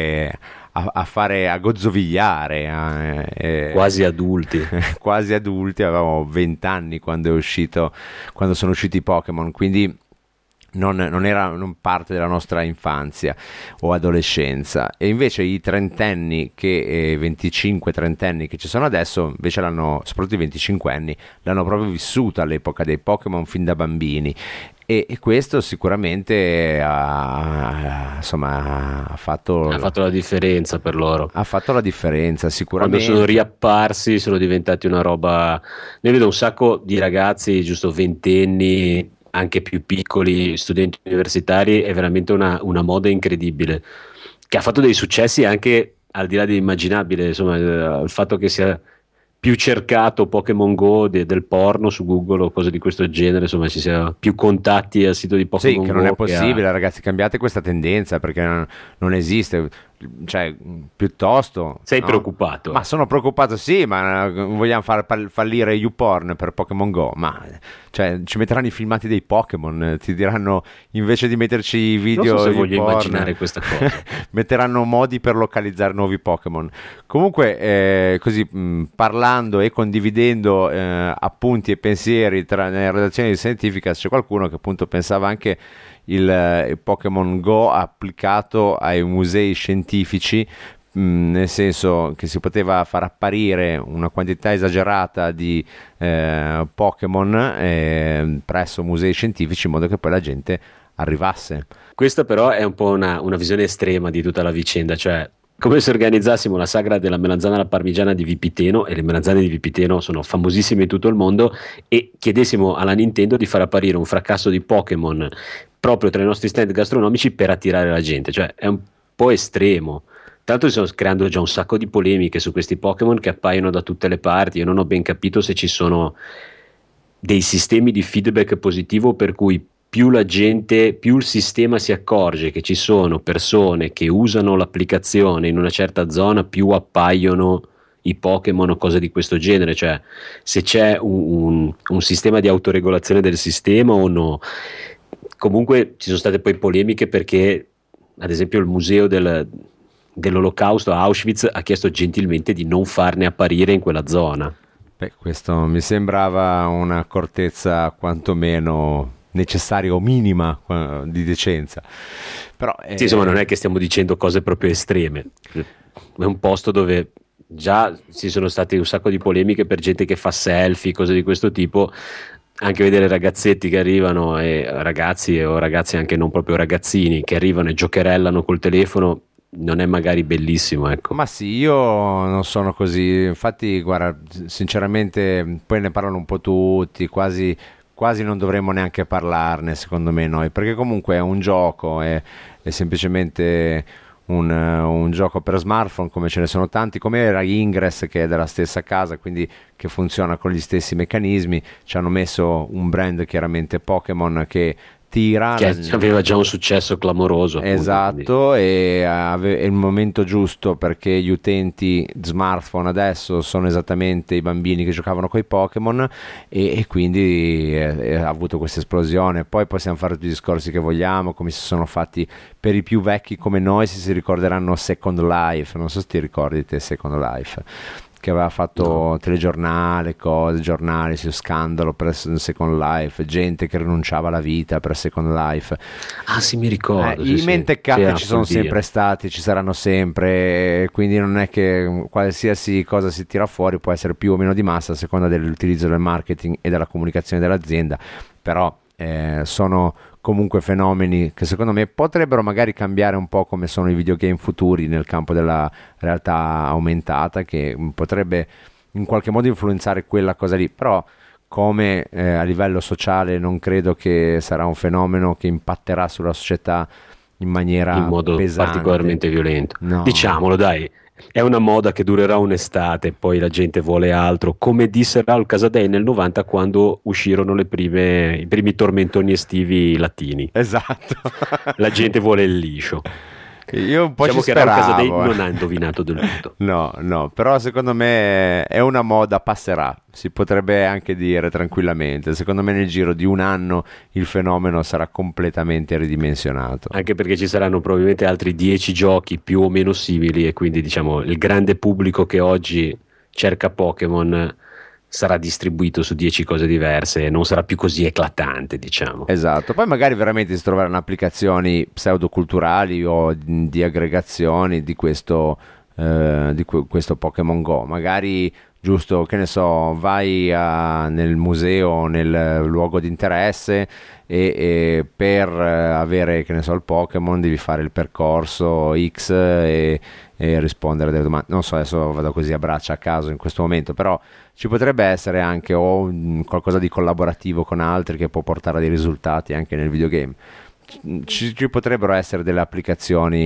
a gozzovigliare, quasi adulti. Quasi adulti, avevamo 20 anni quando sono usciti i Pokémon, quindi non era parte della nostra infanzia o adolescenza. E invece i trentenni 25-30 anni che ci sono adesso invece soprattutto i 25 anni l'hanno proprio vissuta all'epoca dei Pokémon fin da bambini, e questo sicuramente ha fatto la differenza per loro. Ha fatto la differenza sicuramente. Quando sono riapparsi sono diventati una roba. Ne vedo un sacco di ragazzi giusto ventenni, anche più piccoli, studenti universitari, è veramente una moda incredibile, che ha fatto dei successi anche al di là dell'immaginabile, insomma, il fatto che sia più cercato Pokémon Go del porno su Google o cose di questo genere, insomma ci sia più contatti al sito di Pokémon Go. Sì, che non è possibile, ragazzi, cambiate questa tendenza perché non esiste. Cioè, piuttosto sei preoccupato? Ma sono preoccupato, sì, ma vogliamo far fallire YouPorn per Pokémon Go, ma cioè, ci metteranno i filmati dei Pokémon, ti diranno, invece di metterci i video, non so se voglio YouPorn, immaginare questa cosa. metteranno modi per localizzare nuovi Pokémon. Comunque così parlando e condividendo appunti e pensieri nella redazione di Scientifica, c'è qualcuno che appunto pensava anche il Pokémon Go applicato ai musei scientifici, nel senso che si poteva far apparire una quantità esagerata di Pokémon presso musei scientifici in modo che poi la gente arrivasse. Questa però è un po' una visione estrema di tutta la vicenda, cioè come se organizzassimo la sagra della melanzana alla parmigiana di Vipiteno, e le melanzane di Vipiteno sono famosissime in tutto il mondo, e chiedessimo alla Nintendo di far apparire un fracasso di Pokémon proprio tra i nostri stand gastronomici per attirare la gente. Cioè è un po' estremo. Tra l'altro si stanno creando già un sacco di polemiche su questi Pokémon che appaiono da tutte le parti. Io non ho ben capito se ci sono dei sistemi di feedback positivo per cui più il sistema si accorge che ci sono persone che usano l'applicazione in una certa zona, più appaiono i Pokémon o cose di questo genere. Cioè se c'è un sistema di autoregolazione del sistema o no. Comunque ci sono state poi polemiche perché ad esempio il museo dell'Olocausto a Auschwitz ha chiesto gentilmente di non farne apparire in quella zona. Beh, questo mi sembrava un'accortezza quantomeno necessaria o minima di decenza. Però sì, insomma, non è che stiamo dicendo cose proprio estreme. È un posto dove già ci sono state un sacco di polemiche per gente che fa selfie, cose di questo tipo. Anche vedere ragazzetti che arrivano, e ragazzi o ragazzi anche non proprio ragazzini che arrivano e giocherellano col telefono, non è magari bellissimo, ecco. Ma sì, io non sono così, infatti guarda, sinceramente poi ne parlano un po' tutti, quasi non dovremmo neanche parlarne secondo me noi, perché comunque è un gioco, è semplicemente un gioco per smartphone, come ce ne sono tanti, come era Ingress, che è della stessa casa, quindi che funziona con gli stessi meccanismi. Ci hanno messo un brand chiaramente Pokémon che tira. Che aveva già un successo clamoroso. Esatto, e è il momento giusto perché gli utenti smartphone adesso sono esattamente i bambini che giocavano coi Pokémon e quindi ha avuto questa esplosione. Poi possiamo fare tutti i discorsi che vogliamo, come si sono fatti per i più vecchi come noi, si ricorderanno Second Life, non so se ti ricordi te Second Life, che aveva fatto telegiornale, giornali su scandalo per Second Life, gente che rinunciava alla vita per Second Life. Ah sì, mi ricordo. I mentecatti ci sono sempre stati, ci saranno sempre, quindi non è che qualsiasi cosa si tira fuori può essere più o meno di massa a seconda dell'utilizzo del marketing e della comunicazione dell'azienda, però sono comunque fenomeni che secondo me potrebbero magari cambiare un po' come sono i videogame futuri nel campo della realtà aumentata, che potrebbe in qualche modo influenzare quella cosa lì, però come a livello sociale non credo che sarà un fenomeno che impatterà sulla società in maniera in modo pesante, particolarmente violento. No. Diciamolo, dai, è una moda che durerà un'estate, poi la gente vuole altro, come disse Raul Casadei nel 90 quando uscirono i primi tormentoni estivi latini. Esatto. La gente vuole il liscio. Io un po' diciamo ci che Raul Casadei speravo. non ha indovinato del tutto. No, però secondo me è una moda, passerà, si potrebbe anche dire tranquillamente. Secondo me nel giro di un anno il fenomeno sarà completamente ridimensionato. Anche perché ci saranno probabilmente altri 10 giochi più o meno simili e quindi diciamo il grande pubblico che oggi cerca Pokémon sarà distribuito su 10 cose diverse e non sarà più così eclatante, diciamo. Esatto, poi magari veramente si troveranno applicazioni pseudoculturali o di aggregazioni di questo questo Pokémon Go, magari giusto, che ne so, vai nel museo, nel luogo di interesse e per avere, che ne so, il Pokémon devi fare il percorso X e rispondere a delle domande. Non so, adesso vado così a braccia a caso in questo momento, però ci potrebbe essere anche qualcosa di collaborativo con altri che può portare a dei risultati anche nel videogame. Ci potrebbero essere delle applicazioni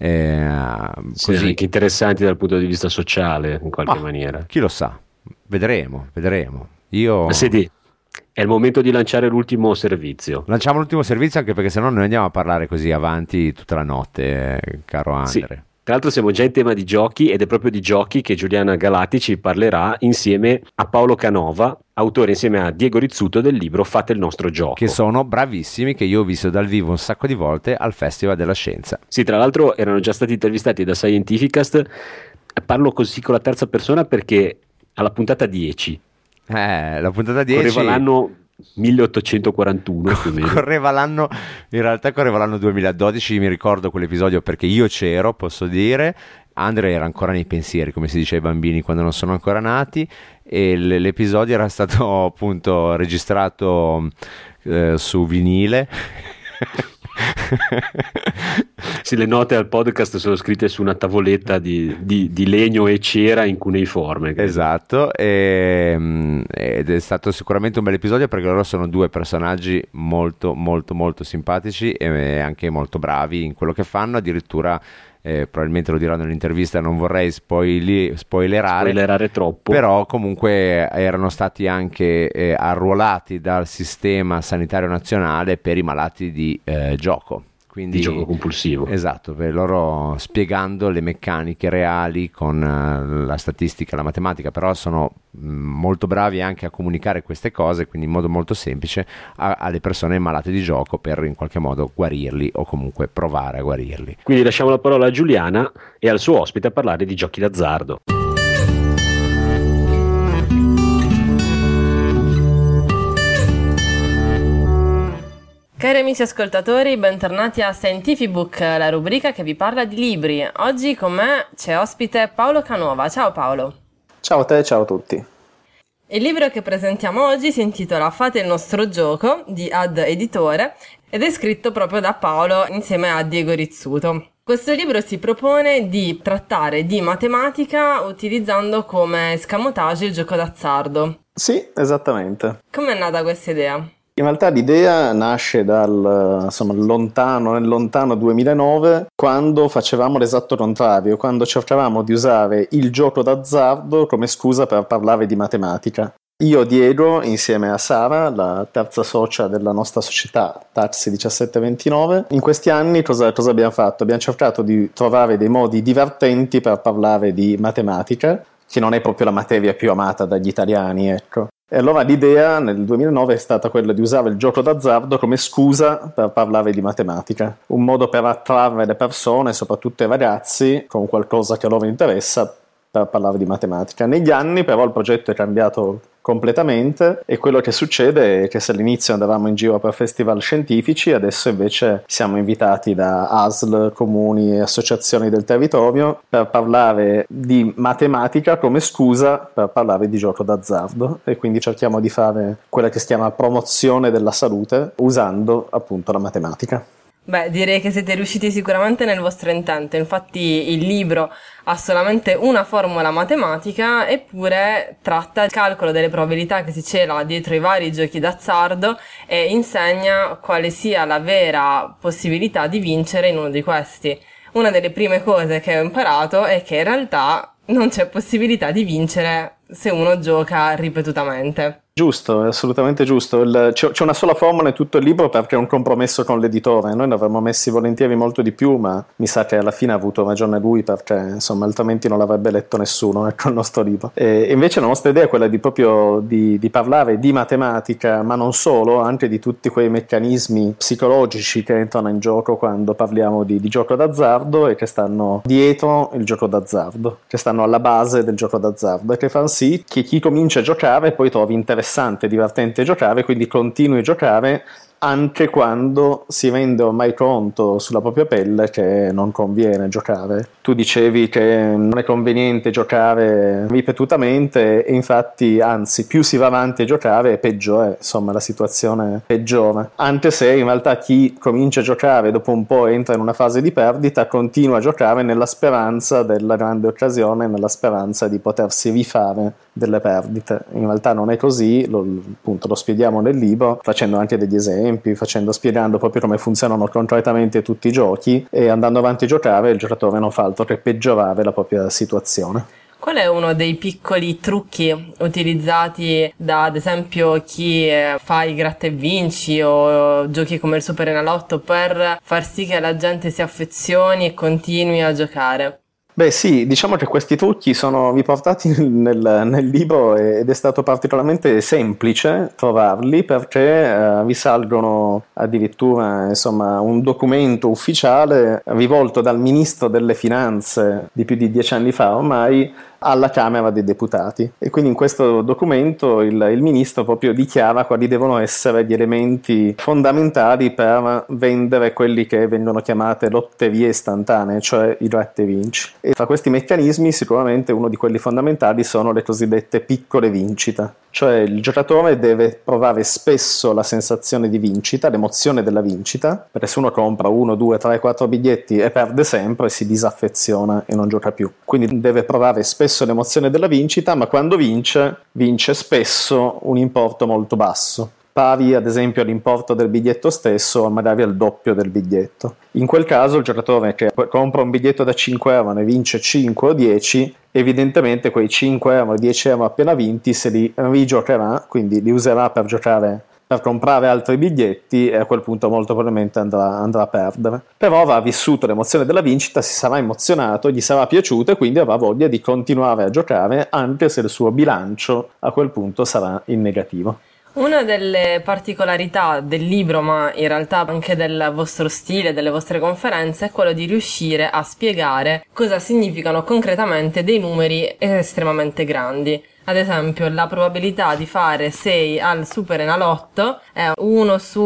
così anche interessanti dal punto di vista sociale in qualche maniera. Chi lo sa, vedremo. Io... Ma senti, è il momento di lanciare l'ultimo servizio. Lanciamo l'ultimo servizio, anche perché sennò noi andiamo a parlare così avanti tutta la notte, caro Andre. Sì. Tra l'altro siamo già in tema di giochi ed è proprio di giochi che Giuliana Galati ci parlerà insieme a Paolo Canova, autore insieme a Diego Rizzuto del libro Fate il nostro gioco. Che sono bravissimi, che io ho visto dal vivo un sacco di volte al Festival della Scienza. Sì, tra l'altro erano già stati intervistati da Scientificast. Parlo così con la terza persona perché alla puntata 10. La puntata 10... Correva l'anno 1841 più o meno. In realtà correva l'anno 2012, mi ricordo quell'episodio perché io c'ero, posso dire. Andre era ancora nei pensieri, come si dice ai bambini quando non sono ancora nati, e l'episodio era stato appunto registrato su vinile. Sì, le note al podcast sono scritte su una tavoletta di legno e cera in cuneiforme. Esatto, ed è stato sicuramente un bel episodio perché loro sono due personaggi molto molto molto simpatici e anche molto bravi in quello che fanno, addirittura probabilmente lo diranno nell'intervista, non vorrei spoilerare troppo, però comunque erano stati anche arruolati dal sistema sanitario nazionale per i malati di gioco. Quindi, di gioco compulsivo. Esatto, per loro spiegando le meccaniche reali con la statistica e la matematica, però sono molto bravi anche a comunicare queste cose, quindi in modo molto semplice alle persone malate di gioco per in qualche modo guarirli o comunque provare a guarirli. Quindi lasciamo la parola a Giuliana e al suo ospite a parlare di giochi d'azzardo. Cari amici ascoltatori, bentornati a Scientifibook, la rubrica che vi parla di libri. Oggi con me c'è ospite Paolo Canova. Ciao Paolo. Ciao a te, ciao a tutti. Il libro che presentiamo oggi si intitola Fate il nostro gioco di Ad Editore ed è scritto proprio da Paolo insieme a Diego Rizzuto. Questo libro si propone di trattare di matematica utilizzando come escamotage il gioco d'azzardo. Sì, esattamente. Com'è nata questa idea? In realtà l'idea nasce nel lontano 2009, quando facevamo l'esatto contrario, quando cercavamo di usare il gioco d'azzardo come scusa per parlare di matematica. io, Diego, insieme a Sara, la terza socia della nostra società Taxi 1729, in questi anni cosa abbiamo fatto? Abbiamo cercato di trovare dei modi divertenti per parlare di matematica, che non è proprio la materia più amata dagli italiani, ecco. E allora l'idea nel 2009 è stata quella di usare il gioco d'azzardo come scusa per parlare di matematica, un modo per attrarre le persone, soprattutto i ragazzi, con qualcosa che a loro interessa, per parlare di matematica. Negli anni però il progetto è cambiato completamente e quello che succede è che se all'inizio andavamo in giro per festival scientifici, adesso invece siamo invitati da ASL, comuni e associazioni del territorio per parlare di matematica come scusa per parlare di gioco d'azzardo, e quindi cerchiamo di fare quella che si chiama promozione della salute usando appunto la matematica. Beh, direi che siete riusciti sicuramente nel vostro intento, infatti il libro ha solamente una formula matematica, eppure tratta il calcolo delle probabilità che si cela dietro i vari giochi d'azzardo e insegna quale sia la vera possibilità di vincere in uno di questi. Una delle prime cose che ho imparato è che in realtà non c'è possibilità di vincere se uno gioca ripetutamente. Giusto, è assolutamente giusto. C'è una sola formula in tutto il libro perché è un compromesso con l'editore. Noi ne avremmo messi volentieri molto di più, ma mi sa che alla fine ha avuto ragione lui, perché insomma altrimenti non l'avrebbe letto nessuno, ecco, il nostro libro. E invece la nostra idea è quella di proprio di parlare di matematica, ma non solo, anche di tutti quei meccanismi psicologici che entrano in gioco quando parliamo di gioco d'azzardo e che stanno dietro il gioco d'azzardo, che stanno alla base del gioco d'azzardo e che fanno sì che chi comincia a giocare poi trovi interessante, divertente giocare, quindi continui a giocare anche quando si rende ormai conto sulla propria pelle che non conviene giocare. Tu dicevi che non è conveniente giocare ripetutamente e infatti, anzi, più si va avanti a giocare peggio è, insomma, la situazione peggiora. Anche se in realtà chi comincia a giocare dopo un po' entra in una fase di perdita, continua a giocare nella speranza della grande occasione, nella speranza di potersi rifare delle perdite. In realtà non è così, appunto lo spieghiamo nel libro facendo anche degli esempi, spiegando proprio come funzionano concretamente tutti i giochi, e andando avanti a giocare il giocatore non fa altro che peggiorare la propria situazione. Qual è uno dei piccoli trucchi utilizzati da, ad esempio, chi fa i gratta e vinci o giochi come il Super Enalotto per far sì che la gente si affezioni e continui a giocare? Beh sì, diciamo che questi trucchi sono riportati nel libro ed è stato particolarmente semplice trovarli perché risalgono addirittura, insomma, un documento ufficiale rivolto dal ministro delle finanze di più di 10 anni fa ormai alla Camera dei Deputati, e quindi in questo documento il ministro proprio dichiara quali devono essere gli elementi fondamentali per vendere quelli che vengono chiamate lotterie istantanee, cioè i gratta e vinci. E fra questi meccanismi sicuramente uno di quelli fondamentali sono le cosiddette piccole vincite, cioè il giocatore deve provare spesso la sensazione di vincita, l'emozione della vincita, perché se uno compra 1, 2, 3, 4 biglietti e perde sempre si disaffeziona e non gioca più, quindi deve provare spesso l'emozione della vincita, ma quando vince spesso un importo molto basso, pari ad esempio all'importo del biglietto stesso o magari al doppio del biglietto. In quel caso il giocatore che compra un biglietto da 5 euro ne vince 5 o 10, evidentemente quei 5 euro o 10 euro appena vinti se li rigiocherà, quindi li userà per giocare, per comprare altri biglietti, e a quel punto molto probabilmente andrà a perdere. Però avrà vissuto l'emozione della vincita, si sarà emozionato, gli sarà piaciuto e quindi avrà voglia di continuare a giocare anche se il suo bilancio a quel punto sarà in negativo. Una delle particolarità del libro, ma in realtà anche del vostro stile, delle vostre conferenze, è quello di riuscire a spiegare cosa significano concretamente dei numeri estremamente grandi. Ad esempio, la probabilità di fare 6 al Super Enalotto è 1 su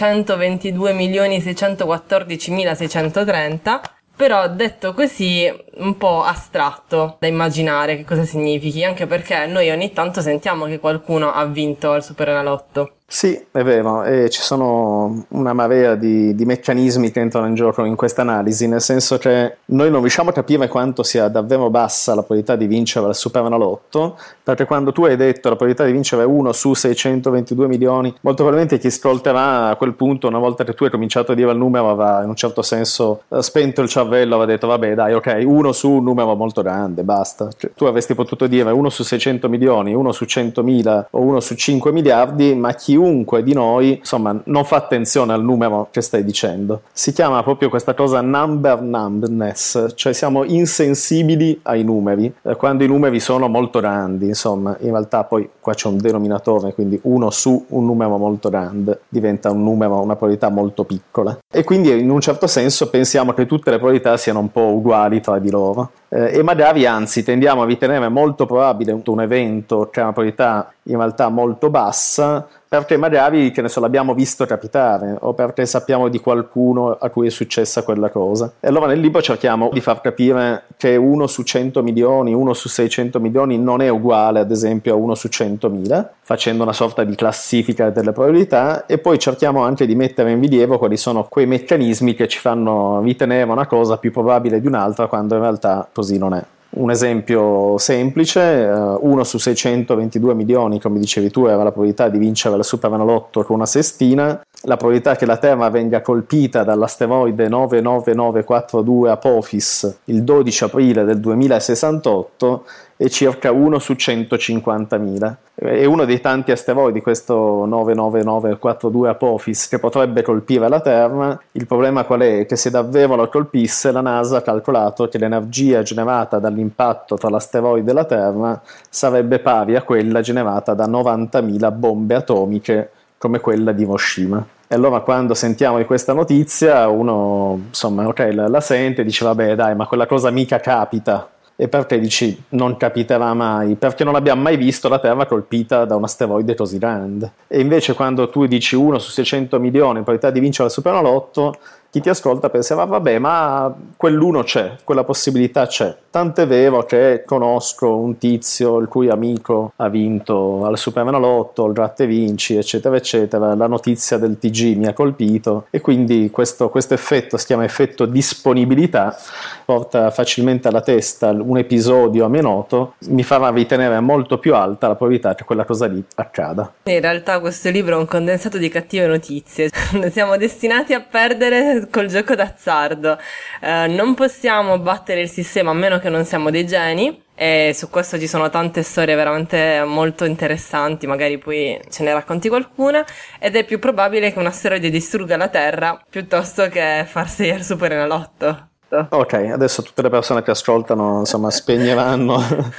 622.614.630, però detto così un po' astratto da immaginare che cosa significhi, anche perché noi ogni tanto sentiamo che qualcuno ha vinto al Super Enalotto. Sì, è vero, e ci sono una marea di meccanismi che entrano in gioco in questa analisi, nel senso che noi non riusciamo a capire quanto sia davvero bassa la probabilità di vincere al Superenalotto, perché quando tu hai detto la probabilità di vincere è 1 su 622 milioni, molto probabilmente chi ascolterà a quel punto, una volta che tu hai cominciato a dire il numero, avrà in un certo senso spento il cervello, avrà detto vabbè dai, ok, 1 su un numero molto grande, basta. Cioè, tu avresti potuto dire 1 su 600 milioni, 1 su 100.000 o 1 su 5 miliardi, ma chiunque di noi, insomma, non fa attenzione al numero che stai dicendo. Si chiama proprio questa cosa number numbness, cioè siamo insensibili ai numeri, quando i numeri sono molto grandi, insomma, in realtà poi qua c'è un denominatore, quindi 1 su un numero molto grande diventa un numero, una probabilità molto piccola. E quindi in un certo senso pensiamo che tutte le probabilità siano un po' uguali tra di loro. E magari anzi tendiamo a ritenere molto probabile un evento che ha una probabilità in realtà molto bassa, perché magari, che ne so, l'abbiamo visto capitare o perché sappiamo di qualcuno a cui è successa quella cosa. E allora nel libro cerchiamo di far capire che 1 su 100 milioni, 1 su 600 milioni non è uguale ad esempio a 1 su 100.000, facendo una sorta di classifica delle probabilità, e poi cerchiamo anche di mettere in rilievo quali sono quei meccanismi che ci fanno ritenere una cosa più probabile di un'altra quando in realtà così non è. Un esempio semplice, 1 su 622 milioni, come dicevi tu, era la probabilità di vincere la Superenalotto con una sestina. La probabilità che la Terra venga colpita dall'asteroide 99942 Apophis il 12 aprile del 2068 è circa 1 su 150.000. È uno dei tanti asteroidi, questo 99942 Apophis, che potrebbe colpire la Terra. Il problema qual è? Che se davvero lo colpisse, la NASA ha calcolato che l'energia generata dall'impatto tra l'asteroide e la Terra sarebbe pari a quella generata da 90.000 bombe atomiche come quella di Hiroshima. E allora quando sentiamo di questa notizia uno, insomma, ok, la sente e dice vabbè dai, ma quella cosa mica capita. E perché dici non capiterà mai? Perché non abbiamo mai visto la Terra colpita da un asteroide così grande. E invece quando tu dici 1 su 600 milioni probabilità di vincere il Superenalotto, chi ti ascolta pensa vabbè, ma quell'uno c'è, quella possibilità c'è. Tant'è vero che conosco un tizio il cui amico ha vinto al Superenalotto, il Gratte Vinci, eccetera eccetera, la notizia del TG mi ha colpito, e quindi questo effetto si chiama effetto disponibilità, porta facilmente alla testa un episodio a me noto, mi farà ritenere molto più alta la probabilità che quella cosa lì accada. In realtà questo libro è un condensato di cattive notizie, siamo destinati a perdere col gioco d'azzardo, non possiamo battere il sistema a meno che non siamo dei geni, e su questo ci sono tante storie veramente molto interessanti, magari poi ce ne racconti qualcuna, ed è più probabile che un asteroide distrugga la Terra piuttosto che far 6 al Superenalotto. Ok, adesso tutte le persone che ascoltano, insomma, spegneranno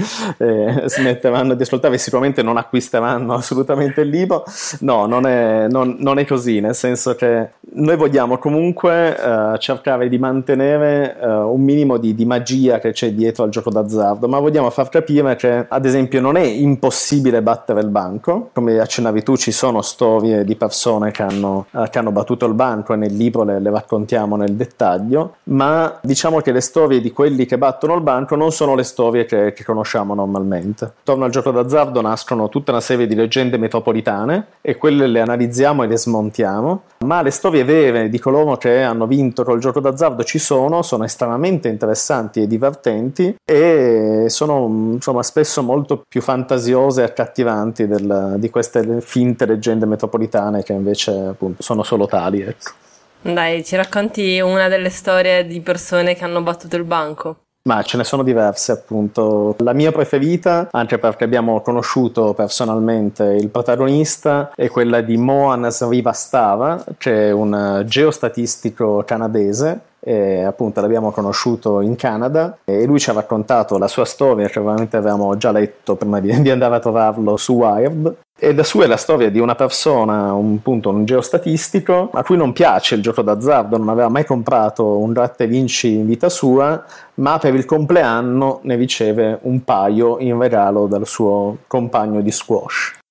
e smetteranno di ascoltare, sicuramente non acquisteranno assolutamente il libro. No, non è così, nel senso che noi vogliamo comunque cercare di mantenere un minimo di magia che c'è dietro al gioco d'azzardo, ma vogliamo far capire che, ad esempio, non è impossibile battere il banco. Come accennavi tu, ci sono storie di persone che hanno battuto il banco e nel libro le raccontiamo nel dettaglio, ma diciamo che le storie di quelli che battono il banco non sono le storie che conosciamo normalmente. Attorno al gioco d'azzardo nascono tutta una serie di leggende metropolitane e quelle le analizziamo e le smontiamo, ma le storie vere di coloro che hanno vinto col gioco d'azzardo ci sono estremamente interessanti e divertenti, e sono, insomma, spesso molto più fantasiose e accattivanti di queste finte leggende metropolitane che invece appunto sono solo tali, ecco. Dai, ci racconti una delle storie di persone che hanno battuto il banco? Ma ce ne sono diverse, appunto. La mia preferita, anche perché abbiamo conosciuto personalmente il protagonista, è quella di Mohan Srivastava, che è un geostatistico canadese. E appunto l'abbiamo conosciuto in Canada e lui ci ha raccontato la sua storia, che probabilmente avevamo già letto prima di andare a trovarlo su Wired. E da su è la storia di una persona, un geostatistico, a cui non piace il gioco d'azzardo, non aveva mai comprato un Gratte Vinci in vita sua, ma per il compleanno ne riceve un paio in regalo dal suo compagno di squash.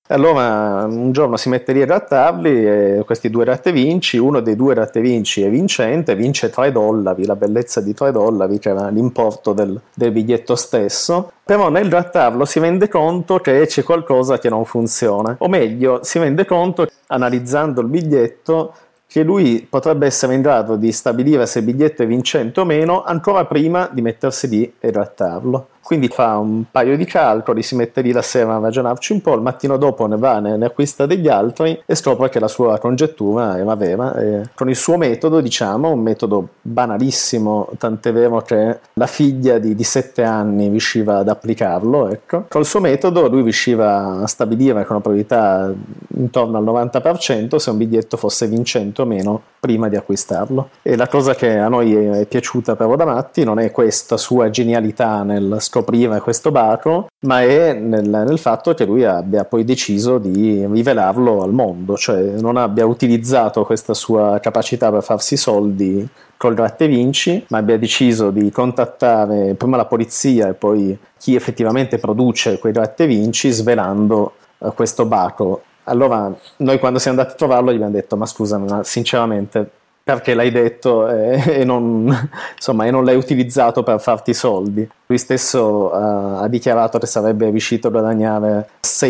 Allora un giorno si mette lì a grattarli e questi due gratta e vinci, uno dei due gratta e vinci è vincente, vince $3, la bellezza di $3 che era l'importo del biglietto stesso, però nel grattarlo si rende conto che c'è qualcosa che non funziona, o meglio si rende conto analizzando il biglietto che lui potrebbe essere in grado di stabilire se il biglietto è vincente o meno ancora prima di mettersi lì e grattarlo. Quindi fa un paio di calcoli, si mette lì la sera a ragionarci un po', il mattino dopo ne va, ne acquista degli altri e scopre che la sua congettura era vera. E con il suo metodo, diciamo, un metodo banalissimo, tant'è vero che la figlia di 7 anni riusciva ad applicarlo, ecco. Col suo metodo lui riusciva a stabilire con una probabilità intorno al 90% se un biglietto fosse vincente o meno prima di acquistarlo. E la cosa che a noi è piaciuta però da matti non è questa sua genialità nel scoprire questo baco, ma è nel fatto che lui abbia poi deciso di rivelarlo al mondo, cioè non abbia utilizzato questa sua capacità per farsi soldi col gratta e vinci, ma abbia deciso di contattare prima la polizia e poi chi effettivamente produce quei gratta e vinci svelando questo baco. Allora noi quando siamo andati a trovarlo gli abbiamo detto: ma scusa, ma sinceramente perché l'hai detto e non l'hai utilizzato per farti soldi? Lui stesso ha dichiarato che sarebbe riuscito a guadagnare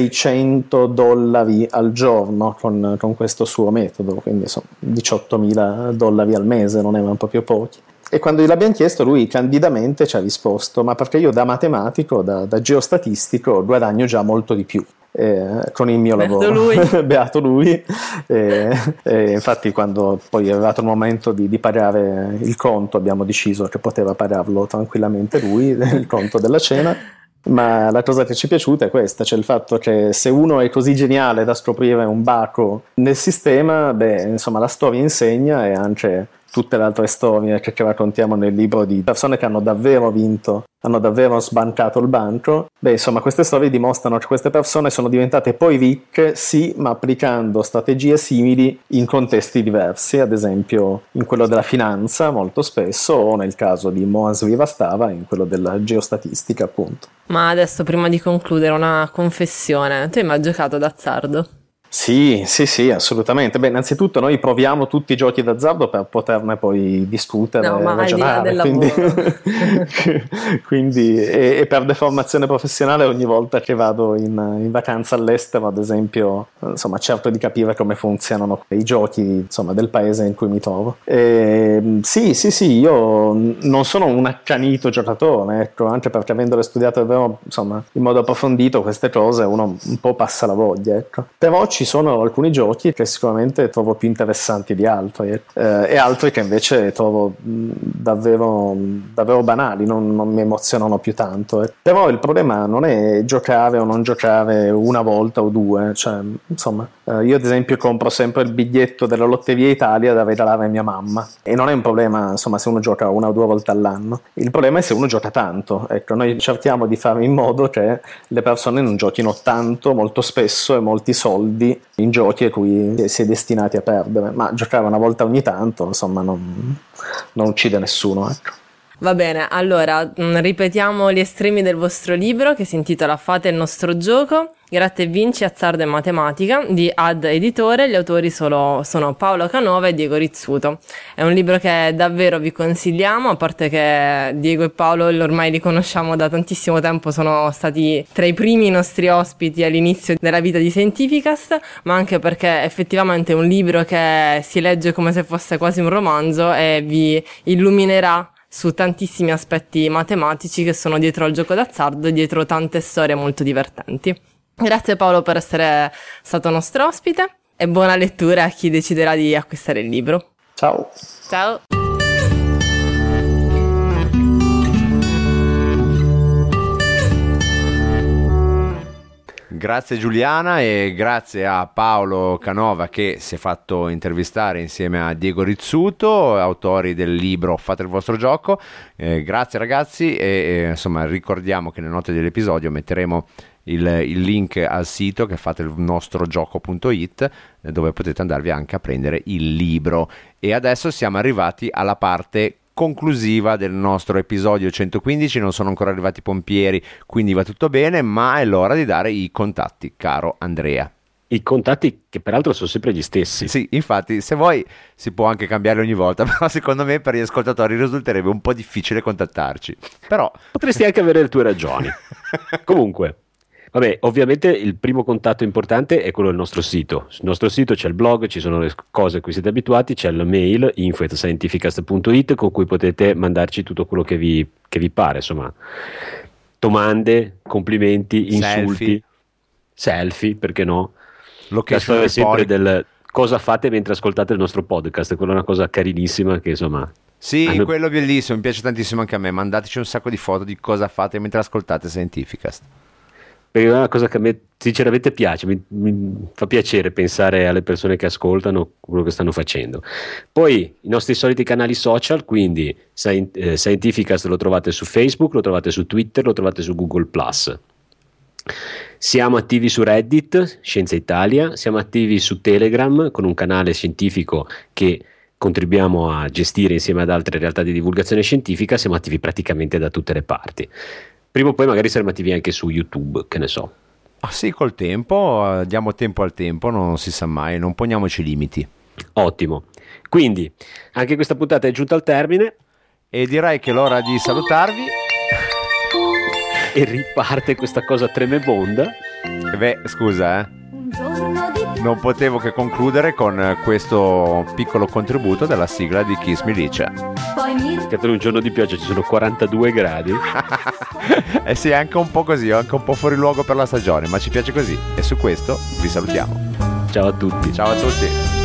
$600 al giorno con questo suo metodo, quindi insomma $18.000 al mese, non erano proprio pochi. E quando gliel'abbiamo chiesto, lui candidamente ci ha risposto: ma perché io da matematico, da geostatistico guadagno già molto di più con il mio lavoro. Lui. Beato lui. Infatti quando poi è arrivato il momento di pagare il conto abbiamo deciso che poteva pagarlo tranquillamente lui, il conto della cena. Ma la cosa che ci è piaciuta è questa, cioè il fatto che se uno è così geniale da scoprire un baco nel sistema, la storia insegna, e anche tutte le altre storie che raccontiamo nel libro di persone che hanno davvero vinto, hanno davvero sbancato il banco, queste storie dimostrano che queste persone sono diventate poi ricche, sì, ma applicando strategie simili in contesti diversi, ad esempio in quello della finanza molto spesso, o nel caso di Mohan Srivastava in quello della geostatistica, appunto. Ma adesso, prima di concludere, una confessione: tu hai mai giocato d'azzardo? Sì, assolutamente. Innanzitutto noi proviamo tutti i giochi d'azzardo per poterne poi discutere, ragionare, quindi e per deformazione professionale ogni volta che vado in vacanza all'estero, ad esempio, cerco di capire come funzionano i giochi, del paese in cui mi trovo. Sì, io non sono un accanito giocatore, ecco, anche perché avendole studiate davvero, in modo approfondito queste cose, uno un po' passa la voglia, ecco. Però ci sono alcuni giochi che sicuramente trovo più interessanti di altri, e altri che invece trovo davvero banali, non mi emozionano più tanto. Però il problema non è giocare o non giocare una volta o due, io ad esempio compro sempre il biglietto della Lotteria Italia da regalare a mia mamma, e non è un problema se uno gioca una o due volte all'anno. Il problema è se uno gioca tanto. Ecco, noi cerchiamo di fare in modo che le persone non giochino tanto, molto spesso e molti soldi in giochi a cui si è destinati a perdere, ma giocare una volta ogni tanto non uccide nessuno, ecco. Va bene, allora ripetiamo gli estremi del vostro libro, che si intitola Fate il nostro gioco, Gratta e vinci, azzardo e matematica, di Ad Editore. Gli autori sono Paolo Canova e Diego Rizzuto. È un libro che davvero vi consigliamo, a parte che Diego e Paolo ormai li conosciamo da tantissimo tempo, sono stati tra i primi nostri ospiti all'inizio della vita di Scientificast, ma anche perché effettivamente è un libro che si legge come se fosse quasi un romanzo e vi illuminerà su tantissimi aspetti matematici che sono dietro al gioco d'azzardo e dietro tante storie molto divertenti. Grazie Paolo per essere stato nostro ospite e buona lettura a chi deciderà di acquistare il libro. Ciao. Ciao. Grazie Giuliana, e grazie a Paolo Canova che si è fatto intervistare insieme a Diego Rizzuto, autori del libro Fate il vostro gioco. Grazie ragazzi, e ricordiamo che nelle note dell'episodio metteremo il link al sito, che fate il nostro gioco.it, dove potete andarvi anche a prendere il libro. E adesso siamo arrivati alla parte conclusiva del nostro episodio 115. Non sono ancora arrivati i pompieri, quindi va tutto bene, ma è l'ora di dare i contatti, caro Andrea. I contatti che peraltro sono sempre gli stessi. Sì, infatti, se vuoi si può anche cambiarli ogni volta, però secondo me per gli ascoltatori risulterebbe un po' difficile contattarci. Però potresti anche avere le tue ragioni. Comunque, vabbè, ovviamente il primo contatto importante è quello del nostro sito. Sul nostro sito c'è il blog, ci sono le cose a cui siete abituati, c'è la mail info@scientificast.it con cui potete mandarci tutto quello che vi pare, insomma, domande, complimenti, insulti, selfie, perché no? La storia sempre del cosa fate mentre ascoltate il nostro podcast, quella è una cosa carinissima che insomma... Sì, quello bellissimo, mi piace tantissimo anche a me, mandateci un sacco di foto di cosa fate mentre ascoltate Scientificast. Perché è una cosa che a me sinceramente piace, mi fa piacere pensare alle persone che ascoltano quello che stanno facendo. Poi i nostri soliti canali social, quindi Scientificast lo trovate su Facebook, lo trovate su Twitter, lo trovate su Google+. Siamo attivi su Reddit, Scienza Italia, siamo attivi su Telegram con un canale scientifico che contribuiamo a gestire insieme ad altre realtà di divulgazione scientifica, siamo attivi praticamente da tutte le parti. Prima o poi magari saremo attivi anche su YouTube, che ne so. Ah sì, col tempo, diamo tempo al tempo, non si sa mai, non poniamoci limiti. Ottimo. Quindi, anche questa puntata è giunta al termine. E direi che è l'ora di salutarvi. E riparte questa cosa tremebonda. Beh, scusa, non potevo che concludere con questo piccolo contributo della sigla di Kiss Me Licia. Che per un giorno di pioggia ci sono 42 gradi. Eh sì, è anche un po' così, anche un po' fuori luogo per la stagione, ma ci piace così. E su questo vi salutiamo. Ciao a tutti. Ciao a tutti.